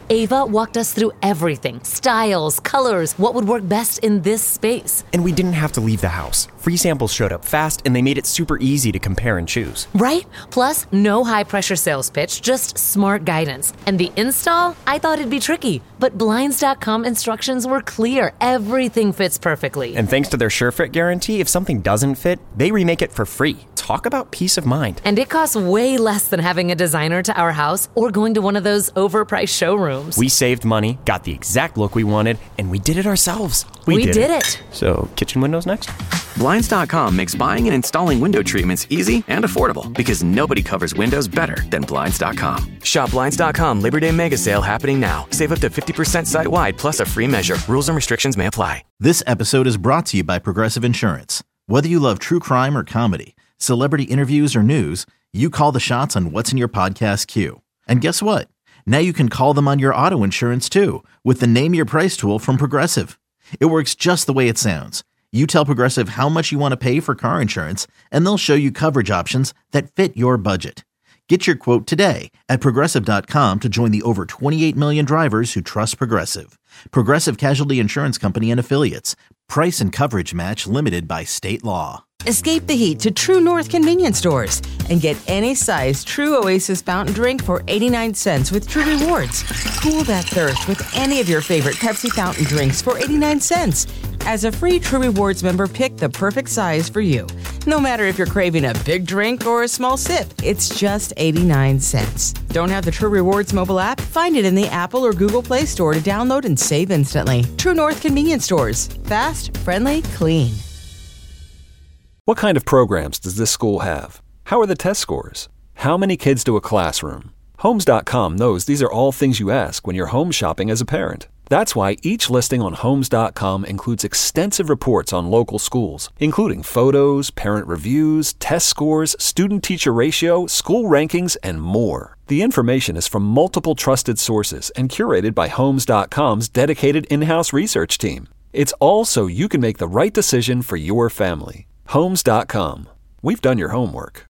Ava walked us through everything. Styles, colors, what would work best in this space. And we didn't have to leave the house. Free samples showed up fast, and they made it super easy to compare and choose. Right? Plus, no high-pressure sales pitch, just smart guidance. And the install? I thought it'd be tricky. But Blinds dot com instructions were clear. Everything fits perfectly. And thanks to their SureFit guarantee, if something doesn't fit, they remake it for free. Talk about peace of mind. And it costs way less than having a designer to our house or going to one of those overpriced showrooms. We saved money, got the exact look we wanted, and we did it ourselves. We, we did, did it. it. So, kitchen windows next? Blinds dot com makes buying and installing window treatments easy and affordable because nobody covers windows better than Blinds dot com. Shop Blinds dot com Labor Day Mega Sale happening now. Save up to fifty percent site-wide plus a free measure. Rules and restrictions may apply. This episode is brought to you by Progressive Insurance. Whether you love true crime or comedy, celebrity interviews or news, you call the shots on what's in your podcast queue. And guess what? Now you can call them on your auto insurance too with the Name Your Price tool from Progressive. It works just the way it sounds. You tell Progressive how much you want to pay for car insurance, and they'll show you coverage options that fit your budget. Get your quote today at Progressive dot com to join the over twenty-eight million drivers who trust Progressive. Progressive Casualty Insurance Company and Affiliates. Price and coverage match limited by state law. Escape the heat to True North convenience stores and get any size True Oasis fountain drink for eighty-nine cents with True Rewards. Cool that thirst with any of your favorite Pepsi fountain drinks for eighty-nine cents. As a free True Rewards member, pick the perfect size for you. No matter if you're craving a big drink or a small sip, it's just eighty-nine cents. Don't have the True Rewards mobile app? Find it in the Apple or Google Play Store to download and save instantly. True North convenience stores. Fast, friendly, clean. What kind of programs does this school have? How are the test scores? How many kids do a classroom? Homes dot com knows these are all things you ask when you're home shopping as a parent. That's why each listing on Homes dot com includes extensive reports on local schools, including photos, parent reviews, test scores, student-teacher ratio, school rankings, and more. The information is from multiple trusted sources and curated by Homes dot com's dedicated in-house research team. It's all so you can make the right decision for your family. Homes dot com. We've done your homework.